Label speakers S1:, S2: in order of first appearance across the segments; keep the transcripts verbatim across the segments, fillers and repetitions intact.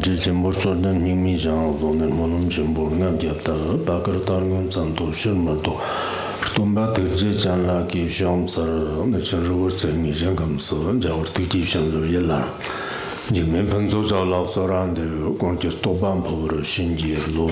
S1: 这节目做的秘密上，我们我们全部俺家的，把个当工zan多什么多，东巴特这将来给上子，那就是我在你这公司，叫我对这上子也来。你们朋友找老少让的，光就是多半跑了新街路，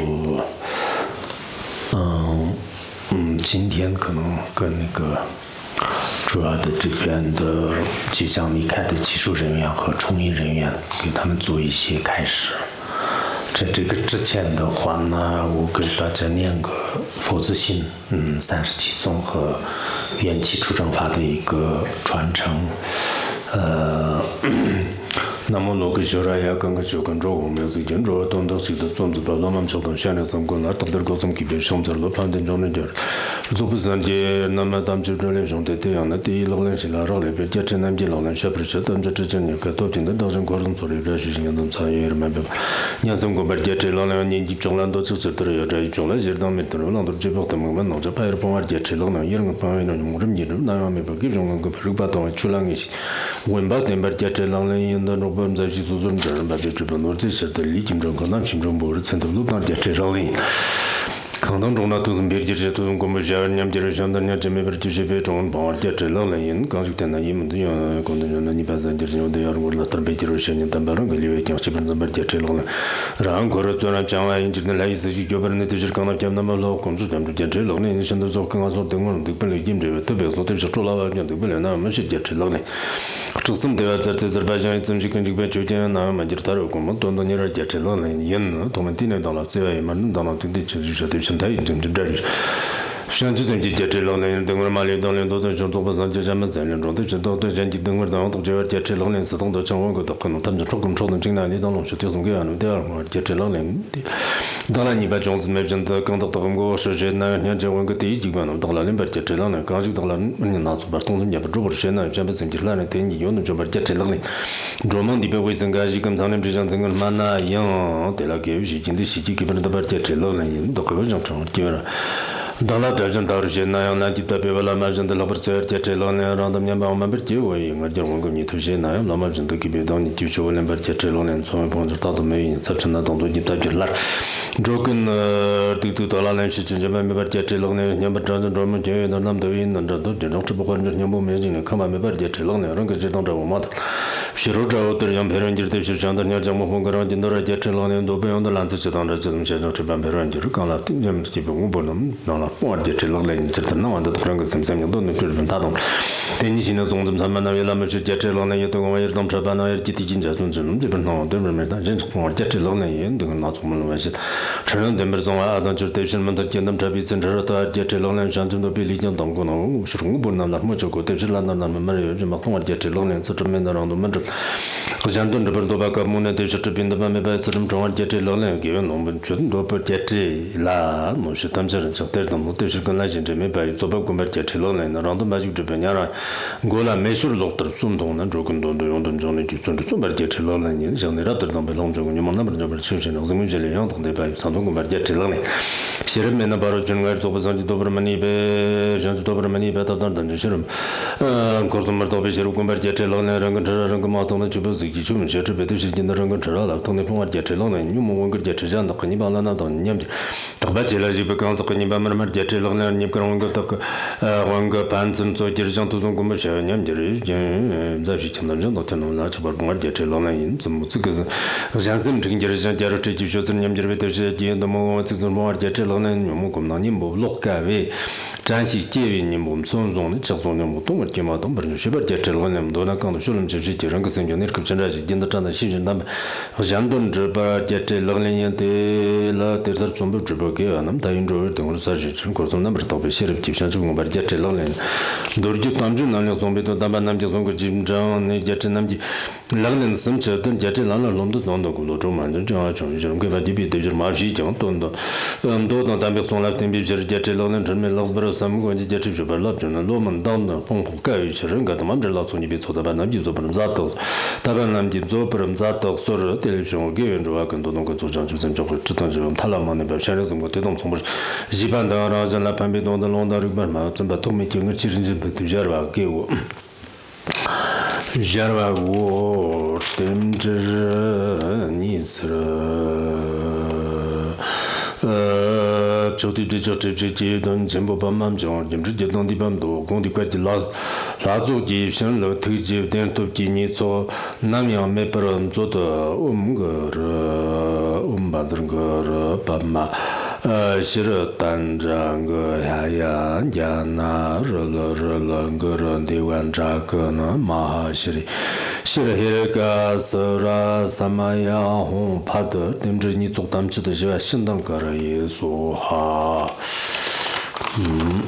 S1: 嗯嗯，今天可能跟那个。主要的这边的即将离开的技术人员和从业人员，给他们做一些开始。在这个之前的话呢，我给大家念个佛子心，嗯，三十七颂和缘起出征法的一个传承。呃，那么罗克小人也刚刚就跟着我们自己做东东西的种子，把他们晓得现在怎么过来，到底搞怎么改变，想着了判断中的点。做不上的，那么他们就这里兄弟这样的，第一老人是拉上来边，接着那边老人学不是，但这之前呢，个多点的当成过程做里边事情都参与了没办法。你像我们接着老人年纪长了都就知道要这一种了，就是当面头老都这边他们们弄着拍着帮我接着老人，一人帮我弄，我这米人那样没办法，给种个不是把东西出来一些，我们把那边接着老人那种我们在去做做这人把这这边我这些的理解中可能心中不是真的路当接着老人。可能中呢，都是别的这都是我们学人家就是相当于这边这些别中帮我接这老人因，刚才谈那一门的样，可能人你把咱就是用的要我那准备就是些人担保人个里边讲基本上把接这老人，然后过了做了将来就是来一次就要不然那就是刚才讲那么老工作咱们接这老人，现在说刚刚说等我们都本来经这个特别说都是做老板讲都本来那我们是接这老人，这什么的在在这边讲真是跟这边就讲那么就是他如果我们多多年来接这老人，因他们天天到了这外面到了对对就是说对。他已经这里，像这种接这老人，等会马里当年都在做做不上，就这么在那种，对这都对人家等会当都这接这老人是当到成为个的，可能他们出工出的进来，你当龙是调送给俺们第二个接这老人，当然你把种子没真的刚到到我们说是那人家问个第一机关，到了那边接这老人，刚就到了你拿出把东西也不做不是那，这边生起来了，等你用的就把接这老人，专门里边卫生干系跟咱们这像整个嘛那一样，对了，给有些今天实际基本上都把接这老人都可以正常基本上。当然，这种道理是那样，那就代表了马上的老百姓接这老人，让他们把我们不接我，应该就我跟你头些那样，老百姓都给别当你就是我那边接这老人，从来帮着大都没有，才成了当多就代表了。这跟呃，对对，到了人是真正没办法接这老人，你们真正专门接的，他们都有那这都这种只不过这你们没经历，看嘛没办法接这老人，人家这当着我妈的。学着找对人别人就是是讲的，你讲我们个人见到了接这老人都不用的篮子就当着这种现在这帮别人就是讲了，你们基本我不能那了。我接这老人，这他那玩的都两个什么什么都能就是分打动。对你现在从怎么他们那边那么去接这老人，也都我也当车班那也集体进这种这种基本上对不对？但真是我接这老人也都拿出门来些，承认对不从啊，但就是对什么的见他们这边真是都接这老人，像这么比例讲当过呢，是我不能那么这个，对是那那那么没有什么从我接这老人，这这边的人都没这。好像都这边都把个木呢，对是这边的把没把这种中国接这老人给我弄不全都不接这啦，我是他们这人就对他们对是跟那些这边把做把工把接这老人，让他们就这边伢人，过来没事落得总统那做更多的用的这样的就做做把接这老人，你像那那得当被弄这个，你们那边这边出现了，什么这里样同的把上头工把接这老人，现在面那把中国做不上就都不是么你呗，像是都不是么你呗，到当等着些什么，呃，可是么都被些工把接这老人，人跟这人跟马东的就不是。就我们学这边都是见到人跟吃了，同那方法接吃了呢，你们问个接吃这样的，和你把那那当你们，大把接了就不刚是和你把慢慢接吃了呢，你个问个那个呃问个盘子做接像都从我们学，你们就是嗯在学听到人都听到那这把帮我接吃了呢，怎么这个是，像是这个就是像接着这就说这你们这边都是见到么这种帮我接吃了呢，你们可能你们不落改为。展示节约你们从中的这种的不同的地方，都不是随便接这了，你们都那刚才说了，就是接上个生活，你可现在是见到这样的新人，他们相对这把接这两年的了，但是全部直播给啊，那么他用着等我说是中国从那边到被写的，就像这个把接这两年，都是就当中那两双被都他把那么就从个基本上那接这那么的两年生车等接这两年弄的弄的工作中嘛，就这样从这种给把地皮对就是马西讲多的，嗯，多的咱别从来等比就是接这两年成没老不了。咱们国家接触这边老真的，我们当的丰富教育，其实人家他们这老从你别错的，把那就做不能咋到，他把那就做不能咋到，所以对于生活给源主要更多能够做这样，就真就会知道这种他老嘛那边现在怎么对动从不是，一般的让人来旁边动的弄到这边嘛，怎么都没听个其实就不对这吧给我。 Jarvago Temjer Nizra呃，就对对，就这这阶段全部帮忙讲，你们这阶段的帮多，工地快递拉拉走的，像老头子点都给你做，那样没不让做的，我们个这，我们把这个这帮忙。呃，是了，单张个呀呀呀那热了热了个人的玩这个呢，嘛是的，是了，那个是了，什么呀红怕的，等着你做他们吃的是吧？相当个人也说哈，嗯。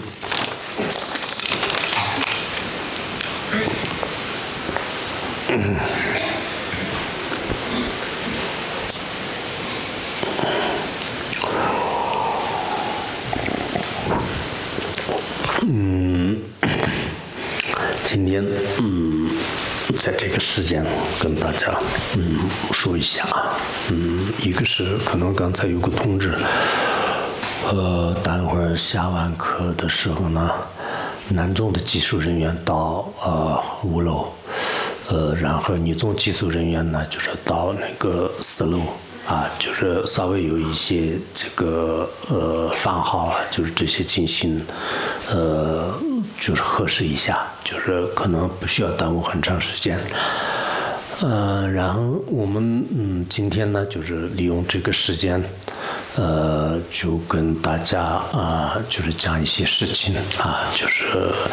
S1: 嗯嗯，今天嗯，在这个时间跟大家嗯说一下，嗯，一个是可能刚才有个通知，呃，待会儿下完课的时候呢，男中的技术人员到呃五楼，呃，然后女中技术人员呢就是到那个四楼。啊，就是稍微有一些这个呃番号啊，就是这些进行呃就是核实一下，就是可能不需要耽误很长时间。呃，然后我们嗯今天呢就是利用这个时间，呃，就跟大家啊、呃、就是讲一些事情啊，就是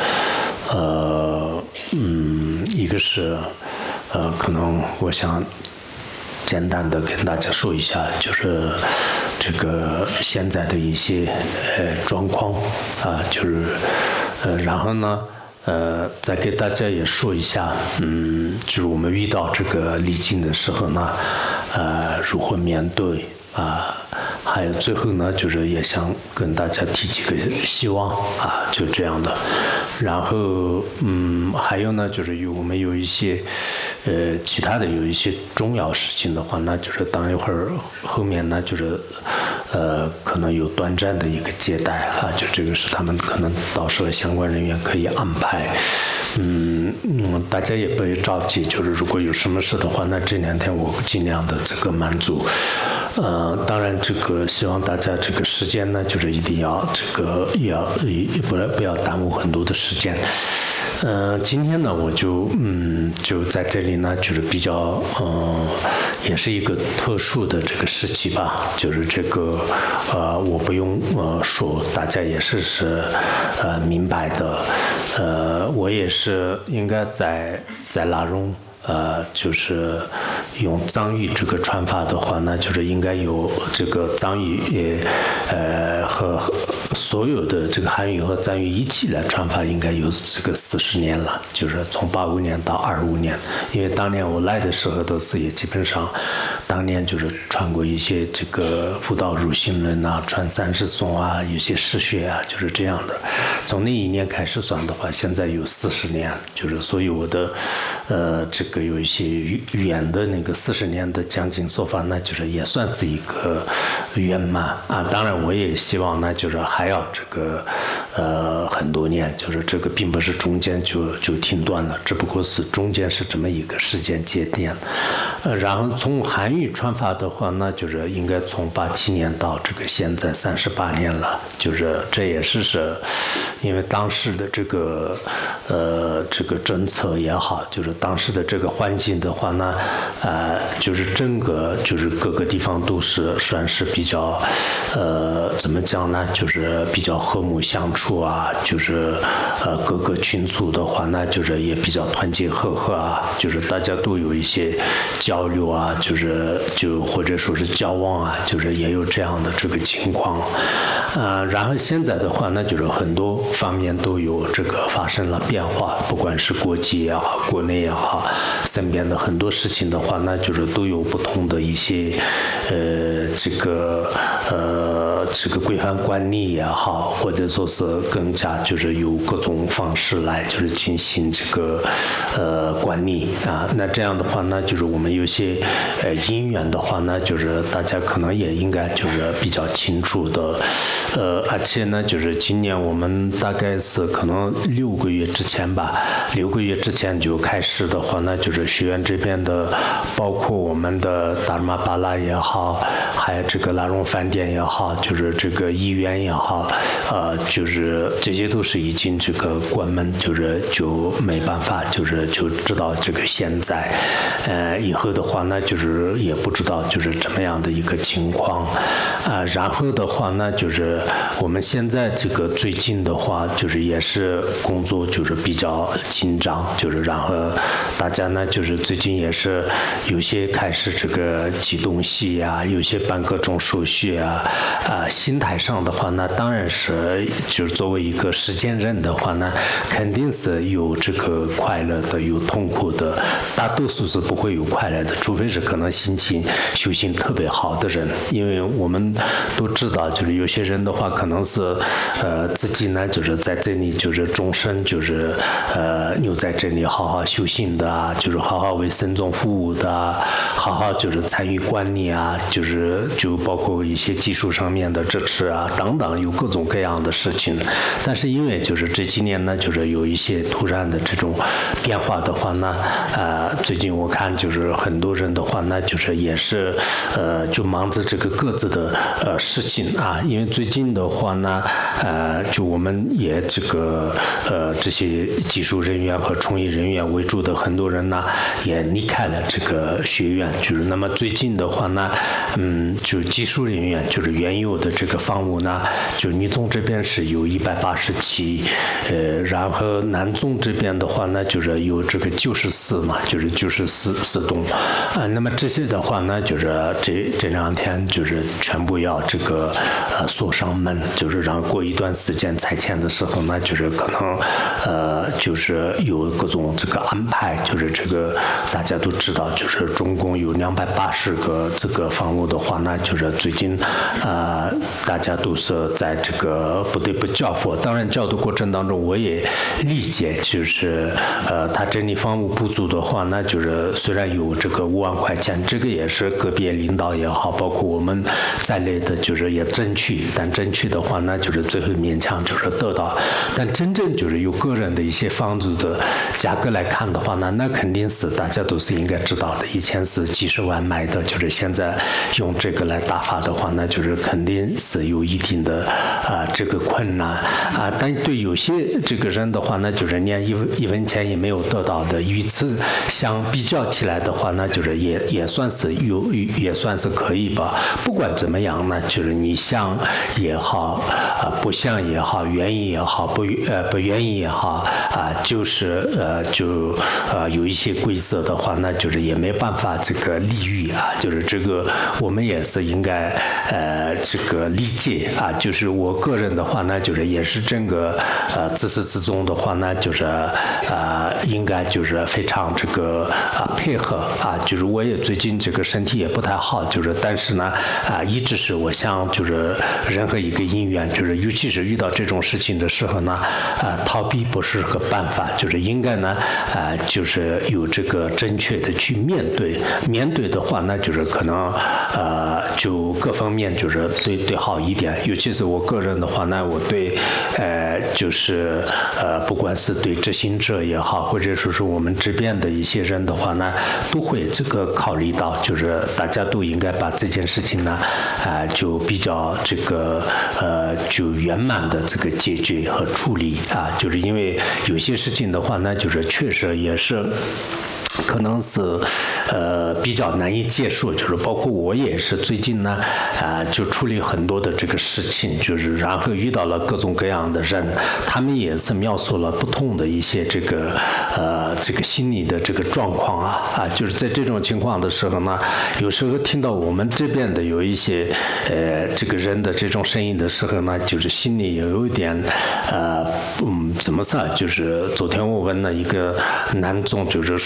S1: 呃嗯一个是呃可能我想。简单的跟大家说一下，就是这个现在的一些呃状况啊，就是呃，然后呢，呃，再给大家也说一下，嗯，就是我们遇到这个逆境的时候呢，呃，如何面对啊？还有最后呢，就是也想跟大家提几个希望啊，就这样的。然后，嗯，还有呢，就是有我们有一些，呃，其他的有一些重要事情的话，那就是等一会儿后面呢，就是，呃，可能有短暂的一个接待啊，就这个是他们可能到时候相关人员可以安排。嗯嗯，大家也不要着急，就是如果有什么事的话，那这两天我尽量的这个满足。呃，当然这个希望大家这个时间呢，就是一定要这个要不要不要耽误很多的时间。呃，今天呢，我就嗯就在这里呢，就是比较呃，也是一个特殊的这个时期吧，就是这个呃，我不用呃说，大家也是是呃明白的，呃，我也是应该在在拉荣。呃，就是用藏语这个传法的话呢，就是应该有这个藏语也呃和所有的这个汉语和藏语一起来传法，应该有这个四十年了，就是从八五年到二五年，因为当年我来的时候都是也基本上，当年就是传过一些这个辅导入心论啊，传三十颂啊，有些释学啊，就是这样的。从那一年开始算的话，现在有四十年，就是所以我的呃这个。有一些远的那个四十年的讲经说法，那就是也算是一个圆满啊。当然，我也希望呢，就是还要这个呃很多年，就是这个并不是中间就就停断了，只不过是中间是这么一个时间节点。呃，然后从汉语传法的话，那就是应该从八七年到这个现在三十八年了，就是这也是是因为当时的这个呃这个政策也好，就是当时的这个。环境的话呢，呃，就是整个就是各个地方都是算是比较，呃，怎么讲呢？就是比较和睦相处啊，就是呃各个群组的话呢，就是也比较团结和和啊，就是大家都有一些交流啊，就是就或者说是交往啊，就是也有这样的这个情况，呃，然后现在的话呢，就是很多方面都有这个发生了变化，不管是国际也好，国内也好。身边的很多事情的话，那就是都有不同的一些呃这个呃这个规范管理也好，或者说是更加就是有各种方式来就是进行这个呃管理啊。那这样的话呢，就是我们有些呃因缘的话呢，就是大家可能也应该就是比较清楚的，呃，而且呢，就是今年我们大概是可能六个月之前吧，六个月之前就开始的话呢，就是学院这边的，包括我们的达尔玛巴拉也好，还有这个拉荣饭店也好，就是这个医院也好，呃，就是这些都是已经这个关门，就是就没办法，就是就知道这个现在，呃，以后的话呢，就是也不知道就是怎么样的一个情况，啊、呃，然后的话呢，就是我们现在这个最近的话，就是也是工作就是比较紧张，就是然后大家呢就是最近也是有些开始这个寄东西呀、啊，有些办各种手续啊，啊、呃，心态上的话呢，当然是就是作为一个实践人的话呢，肯定是有这个快乐的，有痛苦的，大多数是不会有快乐的，除非是可能心情修行特别好的人，因为我们都知道，就是有些人的话，可能是呃自己呢就是在这里就是终身就是呃留在这里好好修行的啊，就是好好为僧众服务的啊，好好就是参与管理啊，就是就包括一些技术上面的支持啊等等，有各种各样的事情。但是因为就是这几年呢，就是有一些突然的这种变化的话呢，呃，最近我看就是很多人的话呢，就是也是呃就忙着这个各自的呃事情啊，因为最近的话呢，呃，就我们也这个呃这些技术人员和从业人员为主的很多人呢，也离开了这个学院，就是那么最近的话呢，嗯，就技术人员就是原有的这个房屋呢，就女中这边是有一百八十七，呃，然后南中这边的话呢，就是有这个九十四嘛，就是九十四四栋，啊、呃，那么这些的话呢，就是这这两天就是全部要这个呃锁上门，就是让过一段时间拆迁的时候呢，就是可能呃就是有各种这个安排，就是这个大家都知道，就是总共有两百八十个这个房屋的话呢，就是最近呃大家都是在这个不得不交付。当然交的过程当中，我也理解，就是呃他整理房屋不足的话呢，就是虽然有这个五万块钱，这个也是个别领导也好，包括我们在内的，就是也争取，但争取的话呢，就是最后勉强就是得到。但真正就是有个人的一些房子的价格来看的话呢，那肯定是大家都是应该知道的，以前是几十万买的，就是现在用这个来打发的话呢，就是肯定是有一定的啊、呃、这个困难啊。但对有些这个人的话呢，就是连一一分钱也没有得到的，与此相比较起来的话呢，就是也也算是有也算是可以吧。不管怎么样呢，就是你想也好啊、呃，不想也好，愿意也好，不呃不愿意也好啊、呃，就是呃就呃有一些规则的话，那就是也没办法这个理喻啊，就是这个我们也是应该呃这个理解啊，就是我个人的话呢，就是也是整个呃自始至终的话呢，就是呃应该就是非常这个啊、呃、配合啊，就是我也最近这个身体也不太好，就是但是呢啊、呃、一直是我想就是任何一个因缘，就是尤其是遇到这种事情的时候呢，啊、呃、逃避不是个办法，就是应该呢啊、呃、就是有这个正确的去面对，面对的话呢就是可能呃就各方面就是对对好一点，尤其是我个人的话呢，我对呃就是呃不管是对执行者也好，或者说是我们这边的一些人的话呢，都会这个考虑到，就是大家都应该把这件事情呢啊、呃、就比较这个呃就圆满的这个解决和处理啊，就是因为有些事情的话呢，就是确实也是可能是呃比较难以接受，就是包括我也是最近呢啊、呃、就处理很多的这个事情，就是然后遇到了各种各样的人，他们也是描述了不同的一些这个呃这个心理的这个状况啊啊，就是在这种情况的时候呢，有时候听到我们这边的有一些呃这个人的这种声音的时候呢，就是心里也有一点呃嗯怎么说，就是昨天我问了一个男众，就是说是你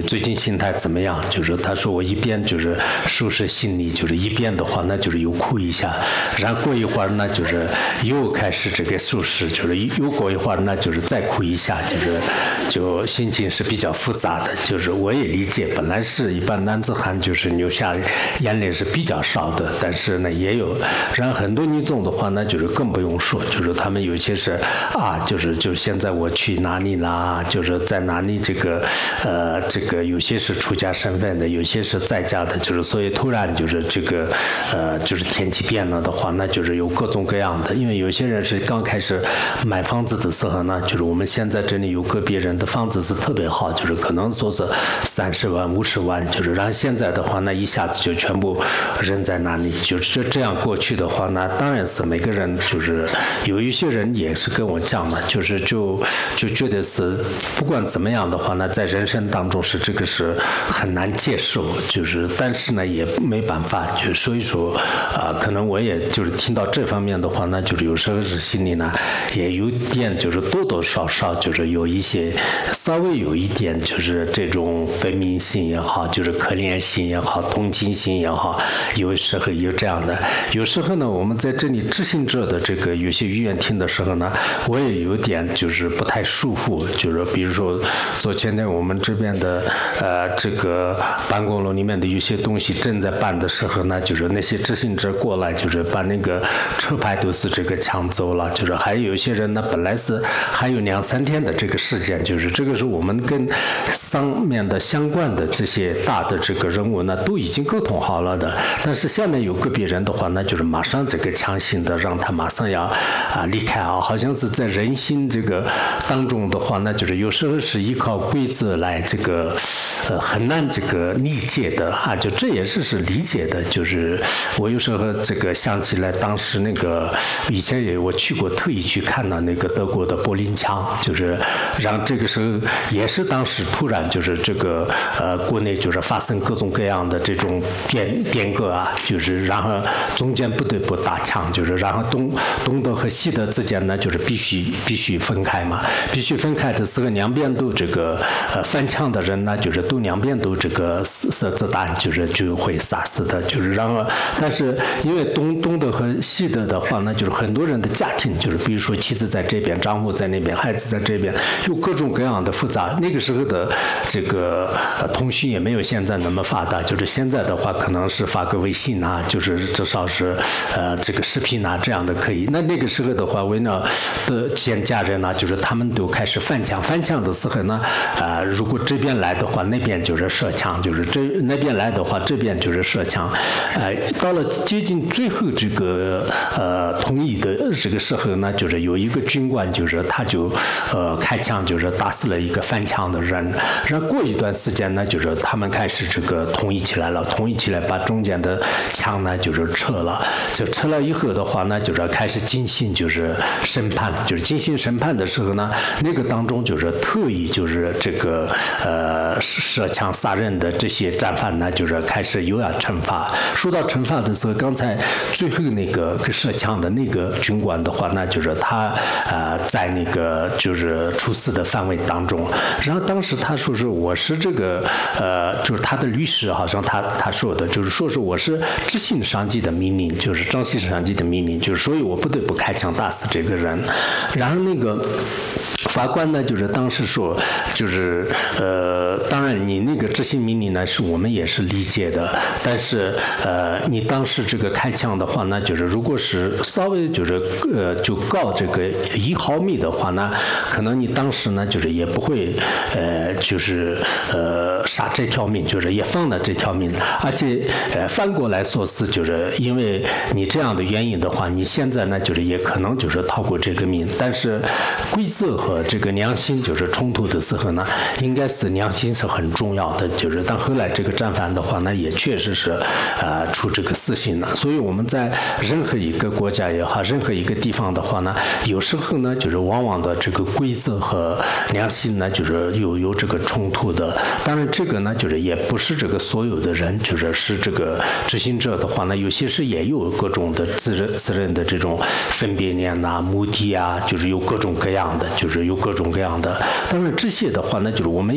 S1: 最近心态怎么样？就是他说我一边就是收拾行李，就是一边的话那就是又哭一下，然后过一会儿呢就是又开始这个收拾，就是又过一会儿呢就是再哭一下，就是就心情是比较复杂的。就是我也理解，本来是一般男子汉就是流下眼泪是比较少的，但是呢也有，然后很多女众的话那就是更不用说，就是他们有些是啊，就是就是现在我去哪里啦，就是在哪里这个呃这个有些是出家身份的，有些是在家的，就是所以突然就是这个呃就是天气变了的话，那就是有各种各样的，因为有些人是刚开始买房子的时候呢，就是我们现在这里有个别人的房子是特别好，就是可能说是三十万五十万，就是然后现在的话那一下子就全部扔在那里，就是这这样过去的话，那当然是每个人就是有一些人也是跟我讲的，就是就就觉得是不管怎么样的话呢，在人生当中是这个是很难接受，就是但是呢也没办法，就所以说啊、呃，可能我也就是听到这方面的话呢，就是有时候是心里呢也有点就是多多少少就是有一些稍微有一点就是这种悲悯心也好，就是可怜心也好，同情心也好，有时候有这样的。有时候呢，我们在这里执行者的这个有些语言听的时候呢，我也有点就是不太舒服，就是比如说昨天呢，我们这边的呃这个办公楼里面的有些东西正在办的时候呢，就是那些执行者过来，就是把那个车牌都是这个抢走了，就是还有一些人呢，本来是还有两三天的这个时间，就是这个是我们跟上面的相关的这些大的这个人物呢都已经沟通好了的，但是下面有个别人的话，那就是马上这个强行的让他马上要啊离开啊，好像是在人心这个当中的话，那就是有时候是依靠规则来这个呃很难这个理解的啊，就这也是是理解的，就是我有时候这个想起来当时那个以前也我去过，特意去看了那个德国的柏林墙，就是让这个时候也是当时突然就是这个呃国内就是发生各种各样的这种变变革啊，就是然后中间不得不打枪，就是然后东东德和西德之间呢就是必须必须分开嘛，必须分开的时候两边都这个呃翻墙的人呢就是都两边都这个射子弹就是就会杀死的，就是然后但是因为东东德和西德的话呢，就是很多人的家庭就是比如说妻子在这边，丈夫在那边，孩子在这边，有各种各样的复杂。那个时候的这个呃通讯也没有现在那么发达，就是现在的话可能是发个微信啊，就是至少是呃这个视频啊这样的可以。那那个时候的话，为了的见家人呢，就是他们都开始翻墙，翻墙的时候呢，啊、呃、如果这边来的话，那边就是射墙，就是这那边来的话，这边就是射墙。呃，到了接近最后这个呃同意的这个时候呢，就是有一个军官，就是他就呃开枪，就是打死了一个翻墙的人。然后过一段时间呢，就是他们开始这个统一起来了，统一起来把中间的枪呢就是撤了，就撤了以后的话呢，就是开始进行就是审判，就是进行审判的时候呢，那个当中就是特意就是这个呃射枪杀人的这些战犯呢，就是开始又要惩罚。说到惩罚的时候，刚才最后那个射枪的那个军官的话，那就是他呃在那个就是处死的范围当中，然后当时他说是我是这个呃就是他的律师，好像他他说的就是说是我是执行上级的命令，就是张西上级的命令，就是所以我不得不开枪打死这个人。然后那个法官呢，就是当时说，就是呃，当然你那个执行命令呢，是我们也是理解的，但是呃，你当时这个开枪的话呢，就是如果是稍微就是呃就告这个一毫米的话呢，可能你当时呢就是也不会呃就是呃杀这条命，就是也放了这条命，而且呃反过来说是就是因为你这样的原因的话，你现在呢就是也可能就是逃过这个命，但是规则和这个良心就是冲突的时候呢，应该是良心是很重要的，就是但后来这个战犯的话呢，也确实是呃出这个死刑了。所以我们在任何一个国家也好，任何一个地方的话呢，有时候呢就是往往的这个规则和良心呢就是有有这个冲突的。当然这个呢就是也不是这个所有的人，就是是这个执行者的话呢，有些是也有各种的责任责任的这种分别念呐、目的啊，就是有各种各样的，就是有各种各样的。当然这些的话呢，就是我们也并不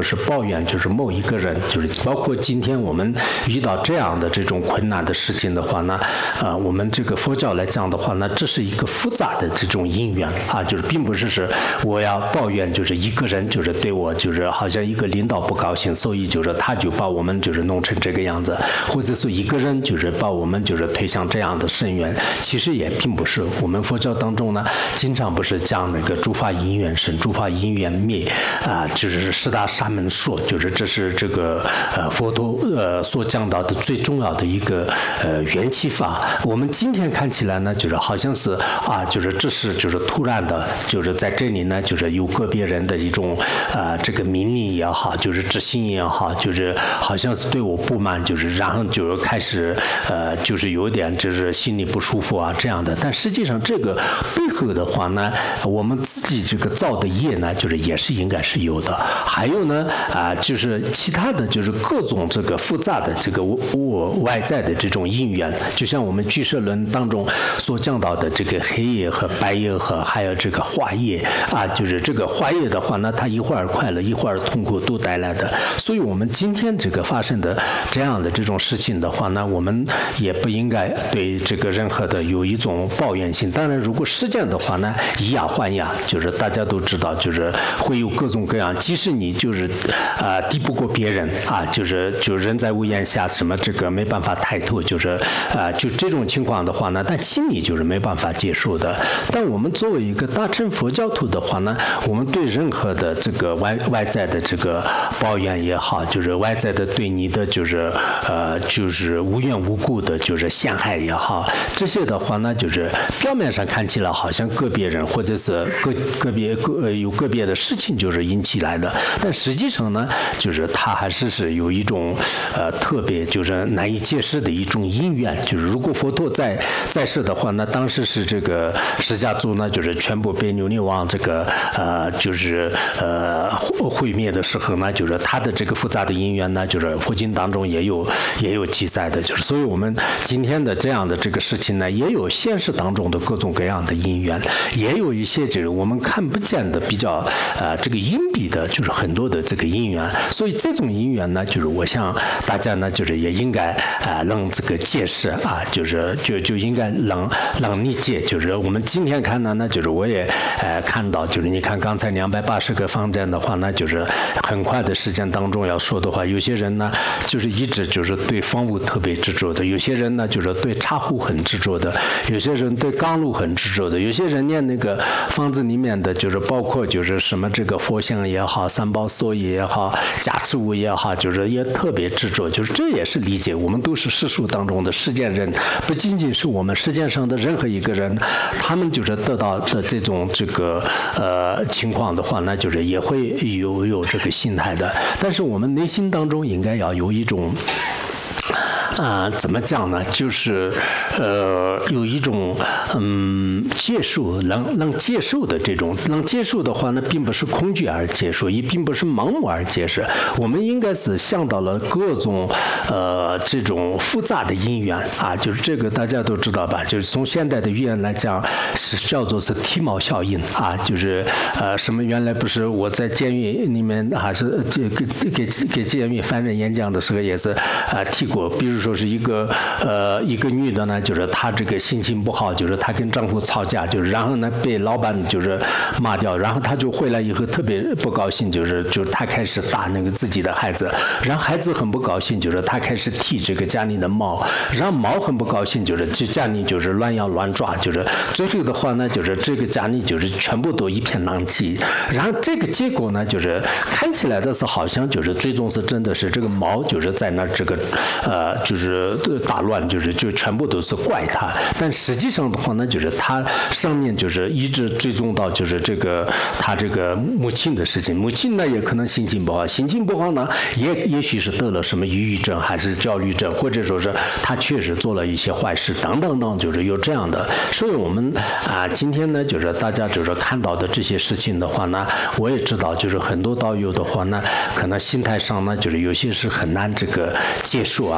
S1: 不是抱怨就是某一个人，就是包括今天我们遇到这样的这种困难的事情的话呢，呃，我们这个佛教来讲的话呢，这是一个复杂的这种因缘啊，就是并不是是我要抱怨，就是一个人就是对我就是好像一个领导不高兴，所以就是他就把我们就是弄成这个样子，或者是一个人就是把我们就是推向这样的深渊，其实也并不是。我们佛教当中呢，经常不是讲那个诸法因缘生，诸法因缘灭啊、呃，就是四大沙门说，就是这是这个呃佛陀呃所讲到的最重要的一个呃缘起法。我们今天看起来呢，就是好像是啊，就是这是就是突然的，就是在这里呢，就是有个别人的一种呃这个命令也好，就是执行也好，就是好像是对我不满，就是然后就是开始呃就是有点就是心里不舒服啊这样的。但实际上这个背后的话呢，我们自己这个造的业呢，就是也是应该是有的。还有呢啊、呃，就是其他的就是各种这个复杂的这个我外在的这种因缘，就像我们俱舍论当中所讲到的这个黑夜和白夜和还有这个化业啊，就是这个化业的话呢，它一会儿快乐一会儿痛苦都带来的。所以我们今天这个发生的这样的这种事情的话呢，我们也不应该对这个任何的有一种抱怨性。当然如果实践的话呢，以牙还牙，就是大家都知道，就是会有各种各样，即使你就是啊、呃、敌不过别人啊，就是就人在屋檐下，什么这个没办法抬头，就是啊、呃、就这种情况的话呢，但心里就是没办法接受的。但我们作为一个大乘佛教徒的话呢，我们对任何的这个外外在的这个抱怨也好，就是外在的对你的就是呃就是无缘无故的就是陷害也好，这些的话呢，就是表面上看起来好像个别人或者是个个别个有个别的事情就是引起来的，但实际上呢，就是它还是是有一种呃特别就是难以解释的一种因缘。就是如果佛陀在在世的话呢，当时是这个释迦族呢，就是全部被琉璃王这个呃就是呃毁灭的时候呢，就是他的这个复杂的因缘呢，就是佛经当中也有也有记载的。就是所以我们今天的这样的这个事情呢，也有现实当中的各种各样的因缘，也有一些就是我们看不见的比较呃这个隐蔽的，就是很多的这个因缘。所以这种因缘呢，就是我想大家呢，就是也应该啊、呃、能这个解释啊，就是就就应该能能理解。就是我们今天看呢，那就是我也呃看到，就是你看刚才两百八十个方阵的话呢，就是很快的时间当中要说的话，有些人呢就是一直就是对房屋特别执着的，有些人呢就是对茶壶很执着的，有些人对甘露很执着的，有些人念那个房子里面的就是包括就是什么这个佛像也好，三宝所也好，加持物也好，就是也特别执着。就是这也是理解，我们都是世俗当中的世间人，不仅仅是我们世界上的任何一个人，他们就是得到的这种这个呃情况的话呢，就是也会有有这个心态的。但是我们内心当中应该要有一种啊、呃，怎么讲呢？就是呃，有一种嗯接受，能能接受的这种，能接受的话呢，并不是恐惧而接受，也并不是盲目而接受。我们应该是想到了各种呃这种复杂的因缘啊，就是这个大家都知道吧？就是从现代的语言来讲，是叫做是剃毛效应啊，就是呃什么原来不是我在监狱里面还是给给给给监狱犯人演讲的时候也是啊、呃、提过，比如说是一个呃一个女的呢，就是她这个心情不好，就是她跟丈夫吵架，就是然后呢被老板就是骂掉，然后她就回来以后特别不高兴，就是就是她开始打那个自己的孩子，然后孩子很不高兴，就是她开始踢这个家里的猫，然后猫很不高兴，就是就家里就是乱咬乱抓，就是最后的话呢，就是这个家里就是全部都一片狼藉，然后这个结果呢，就是看起来的是好像就是最终是真的是这个猫就是在那这个呃就是打乱，就是就全部都是怪他，但实际上的话呢，就是他上面就是一直追踪到就是这个他这个母亲的事情，母亲呢也可能心情不好，心情不好呢也也许是得了什么抑郁症还是焦虑症，或者说是他确实做了一些坏事等等等，就是有这样的。所以我们啊今天呢就是大家就是看到的这些事情的话呢，我也知道就是很多道友的话呢，可能心态上呢就是有些是很难这个接受啊，就是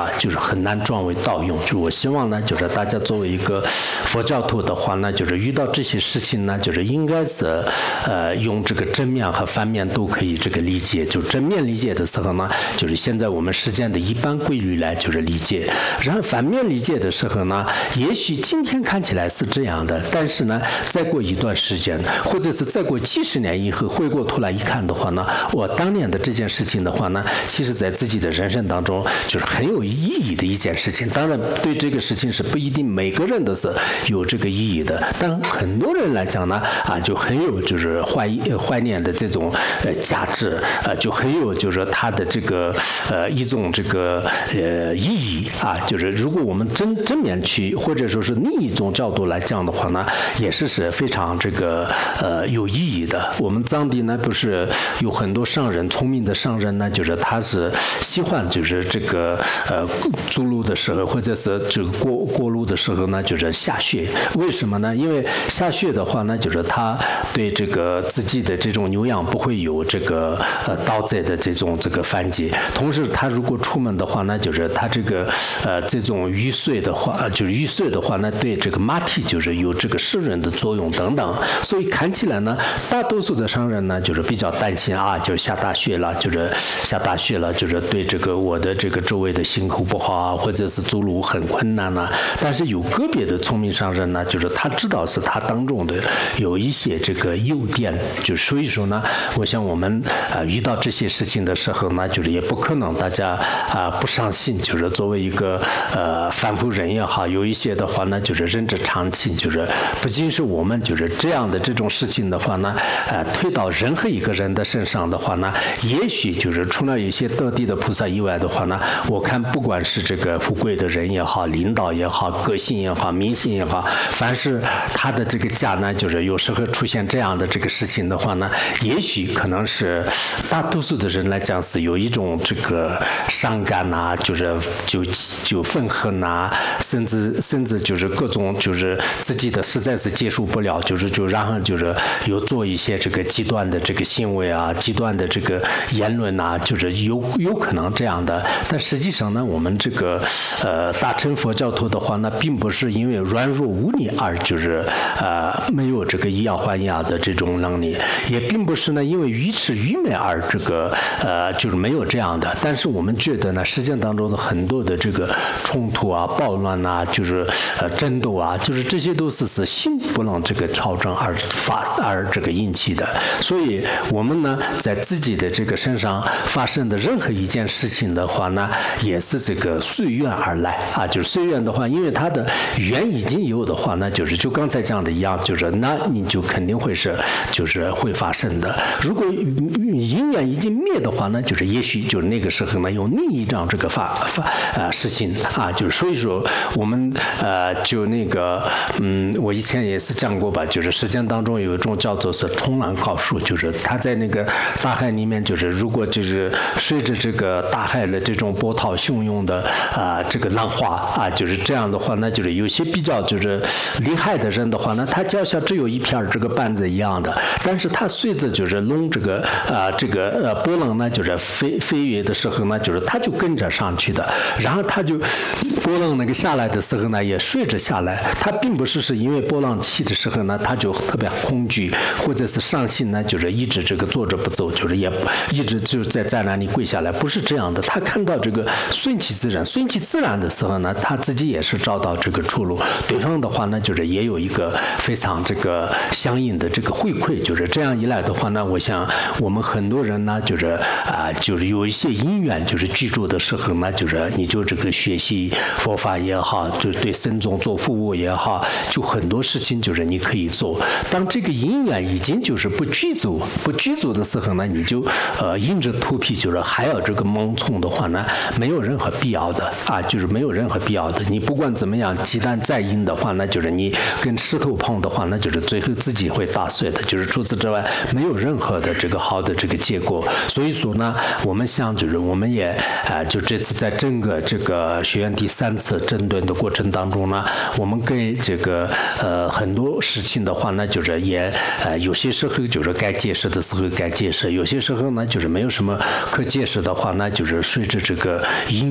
S1: 很难转为盗用。就我希望呢，就是大家作为一个佛教徒的话呢，就是遇到这些事情呢，就是应该是呃用这个正面和反面都可以这个理解。就正面理解的时候呢，就是现在我们实践的一般规律来就是理解，然后反面理解的时候呢，也许今天看起来是这样的，但是呢，再过一段时间，或者是再过几十年以后，回过头来一看的话呢，我当年的这件事情的话呢，其实在自己的人生当中就是很有意义的一件事情。当然，对这个事情是不一定每个人都是有这个意义的，但很多人来讲呢，啊，就很有就是怀怀念的这种呃价值，呃，就很有就是它的这个呃一种这个呃意义啊，就是如果我们正正面去或者说是另一种角度来讲的话呢，也是是非常这个呃有意义的。我们藏地呢不是有很多商人，聪明的商人呢，就是他是喜欢就是这个呃筑路的时候，或者是这个过过路的时候呢，就是下雪。为什么呢？因为下雪的话呢，就是他对这个自己的这种牛羊不会有这个呃盗贼的这种这个反击。同时，他如果出门的话呢，就是他这个呃这种雨水的话，就是雨水的话呢，对这个马蹄就是有这个湿润的作用等等。所以看起来呢，大多数的商人呢，就是比较担心啊，就是下大雪了，就是下大雪了，就是对这个我的这个周围的行口不好啊，或者是走路很困难啊。但是有个别的聪明商人呢，就是他知道是他当中的有一些这个优点，就所以说呢，我想我们啊、呃、遇到这些事情的时候呢，就是也不可能大家啊、呃、不上心，就是作为一个呃凡夫人也好，有一些的话呢，就是认知常情，就是不仅是我们就是这样的这种事情的话呢，呃推到任何一个人的身上的话呢，也许就是除了一些得地的菩萨以外的话呢，我看不管是这个富贵的人也好，领导也好，个性也好，明星也好，凡是他的这个家呢，就是有时候出现这样的这个事情的话呢，也许可能是大多数的人来讲是有一种这个伤感呐、啊，就是就就愤恨呐、啊，甚至甚至就是各种就是自己的实在是接受不了，就是就然后就是有做一些这个极端的这个行为啊，极端的这个言论呐、啊，就是有有可能这样的。但实际上呢，我们这个呃大乘佛教徒的话呢，并不是因为软弱无力而就是呃没有这个以牙还牙的这种能力，也并不是呢因为愚痴愚昧而这个呃就是没有这样的。但是我们觉得呢，实践当中的很多的这个冲突啊、暴乱呐、啊，就是呃争斗啊，就是这些都是是心不能这个超正而发而这个引起的。所以我们呢，在自己的这个身上发生的任何一件事情的话呢，也是这个随缘而来啊。就是随缘的话，因为它的缘已经有的话呢，就是就刚才讲的一样，就是那你就肯定会是就是会发生的。如果因缘已经灭的话呢，就是也许就是那个时候呢，有另一张这个发发呃事情啊，就是所以说我们呃就那个嗯，我以前也是讲过吧，就是实践当中有一种叫做是冲浪高手，就是他在那个大海里面，就是如果就是随着这个大海的这种波涛汹涌的啊、呃、这个浪花啊，就是这样的话呢，就是有些比较就是厉害的人的话呢，他脚下只有一片这个板子一样的，但是他随着就是龙这个啊、呃、这个呃波浪呢，就是飞飞跃的时候呢，就是他就跟着上去的，然后他就波浪那个下来的时候呢，也随着下来。他并不是是因为波浪起的时候呢，他就特别恐惧或者是伤心呢，就是一直这个坐着不走，就是也一直就在在那里跪下来，不是这样的。他看到这个顺其自然，顺其自然的时候呢，他自己也是找到这个出路。对方的话呢，就是也有一个非常这个相应的这个回馈，就是这样一来的话呢，我想我们很多人呢，就是啊、呃，就是有一些因缘，就是居住的时候呢，就是你就这个学习佛法也好，就对僧众做服务也好，就很多事情就是你可以做。当这个因缘已经就是不具足、不具足的时候呢，你就呃硬着头皮就是还要这个盲从的话呢，没有任何必要的啊，就是没有任何必要的。你不管怎么样，鸡蛋再硬的话呢，就是你跟石头碰的话，那就是最后自己会打碎的。就是除此之外，没有任何的这个好的这个结果。所以说呢，我们想就是我们也啊、呃，就这次在整个这个学院第三次整顿的过程当中呢，我们给这个呃很多事情的话呢，就是也呃有些时候就是该解释的时候该解释，有些时候呢就是没有什么可解释的话呢，就是随着这个因缘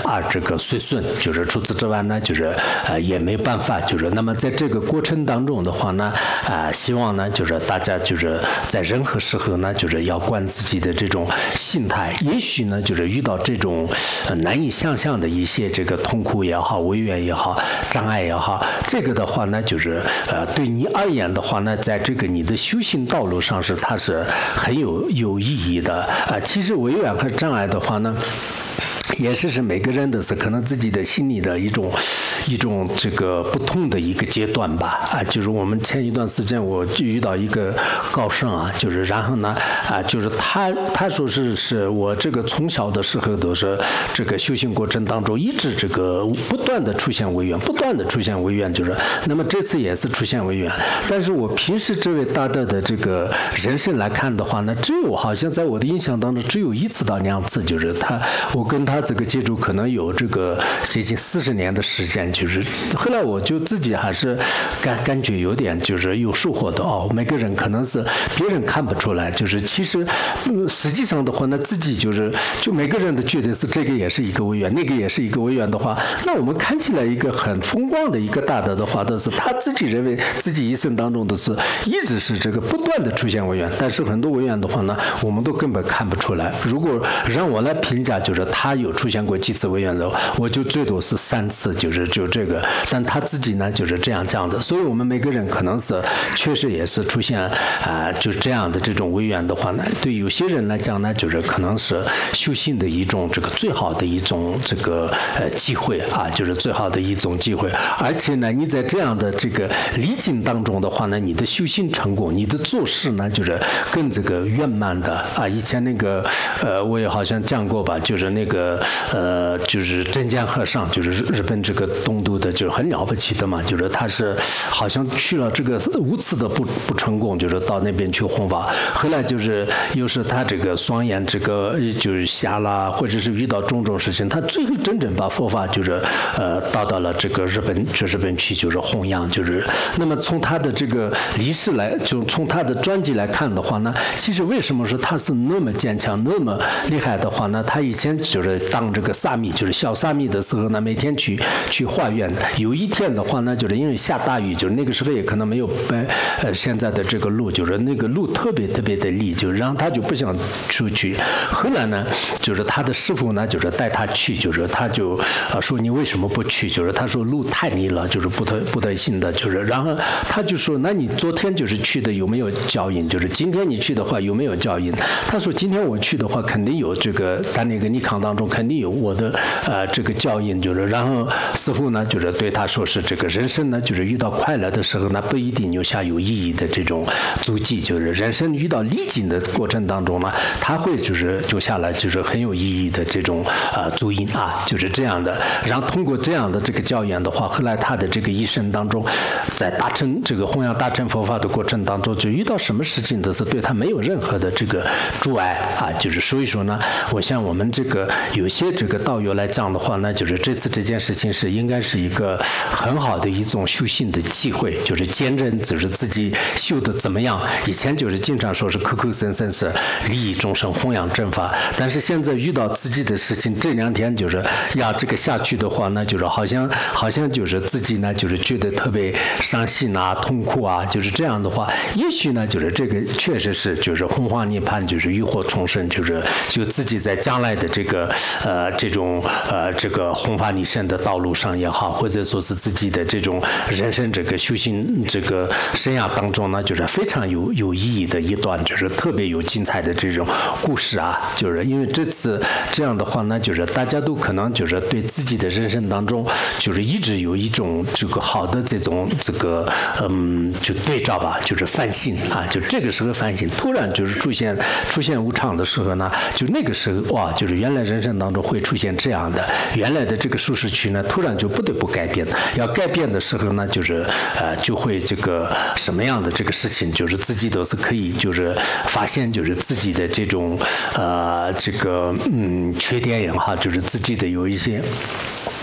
S1: 啊这个随顺，就是除此之外呢，就是呃也没办法，就是那么在这个过程当中的话呢，啊、呃、希望呢就是大家就是在任何时候呢，就是要管自己的这种心态，也许呢就是遇到这种、呃、难以想象的一些这个痛苦也好、违愿也好、障碍也好，这个的话呢就是呃对你而言的话呢，在这个你的修行道路上是它是很有有意义的啊、呃。其实违愿和障碍的话呢，也是是每个人的是可能自己的心理的一种一种这个不同的一个阶段吧啊，就是我们前一段时间我就遇到一个高僧啊，就是然后呢啊，就是他他说是是我这个从小的时候都是这个修行过程当中一直这个不断的出现违愿，不断的出现违愿，就是那么这次也是出现违愿，但是我平时这位大德的这个人生来看的话呢，只有好像在我的印象当中只有一次到两次，就是他我跟他这个接触可能有这个接近四十年的时间，就是后来我就自己还是感感觉有点就是有收获的哦。每个人可能是别人看不出来，就是其实、嗯、实际上的话呢，自己就是就每个人都觉得是这个也是一个违愿，那个也是一个违愿的话，那我们看起来一个很风光的一个大德的话，都是他自己认为自己一生当中都是一直是这个不断的出现违愿，但是很多违愿的话呢，我们都根本看不出来。如果让我来评价，就是他有出现过几次违愿的，我就最多是三次，就是就这个，但他自己呢就是这样这样的，所以我们每个人可能是确实也是出现啊、呃，就是这样的这种违愿的话呢，对有些人来讲呢，就是可能是修行的一种这个最好的一种这个呃机会啊，就是最好的一种机会，而且呢，你在这样的这个历境当中的话呢，你的修行成功，你的做事呢就是更这个圆满的啊。以前那个呃，我也好像讲过吧，就是那个呃，就是真见和尚，就是日本这个东都的，就是很了不起的嘛，就是他是好像去了这个五次的不不成功，就是到那边去弘法，后来就是又是他这个双眼这个就是瞎了，或者是遇到种种事情，他最后真正把佛法就是呃到到了这个日本去日本去就是弘扬，就是那么从他的这个历史来，就从他的传记来看的话呢，其实为什么说他是那么坚强那么厉害的话呢？他以前就是当这个萨弥，就是小萨弥的时候呢，每天去去化缘。有一天的话呢，就是因为下大雨，就是那个时候也可能没有呃现在的这个路，就是那个路特别特别的厉，就是然后他就不想出去。后来呢，就是他的师傅呢，就是带他去，就是他就呃说你为什么不去？就是他说路太厉了，就是不得不得行的，就是然后他就说那你昨天就是去的有没有教引？就是今天你去的话有没有教引？他说今天我去的话肯定有这个，在那个尼康当中肯定有我的呃这个教引，就是然后师傅呢就是对他说是这个人生呢就是遇到快乐的时候呢不一定留下有意义的这种足迹，就是人生遇到历经的过程当中呢，他会就是留下来就是很有意义的这种呃足印啊，就是这样的。然后通过这样的这个教研的话，后来他的这个一生当中，在大乘这个弘扬大乘佛法的过程当中，就遇到什么事情都是对他没有任何的这个阻碍啊，就是所以说呢，我像我们这个有些这个道友来讲的话呢，就是这次这件事情是应该是一个很好的一种修行的机会，就是见证就是自己修的怎么样。以前就是经常说是口口声声是利益众生弘扬正法，但是现在遇到自己的事情，这两天就是要这个下去的话呢，就是好像好像就是自己呢就是觉得特别伤心啊、痛苦啊，就是这样的话，也许呢就是这个确实是就是弘化涅槃，就是浴火重生，就是就自己在将来的这个呃这种呃这个弘法利生的道路上也好，或者说是自己的这种人生这个修行这个生涯当中呢，就是非常有有意义的一段，就是特别有精彩的这种故事啊，就是因为这次这样的话呢，就是大家都可能就是对自己的人生当中，就是一直有一种这个好的这种这个嗯就对照吧，就是反省啊，就这个时候反省，突然就是出现出现无常的时候呢，就那个时候哇，就是原来人生当中会出现这样的，原来的这个舒适区呢，突然就不得不改变，要改变的时候呢，就是呃就会这个什么样的这个事情，就是自己都是可以就是发现就是自己的这种呃这个嗯缺点也好，就是自己的有一些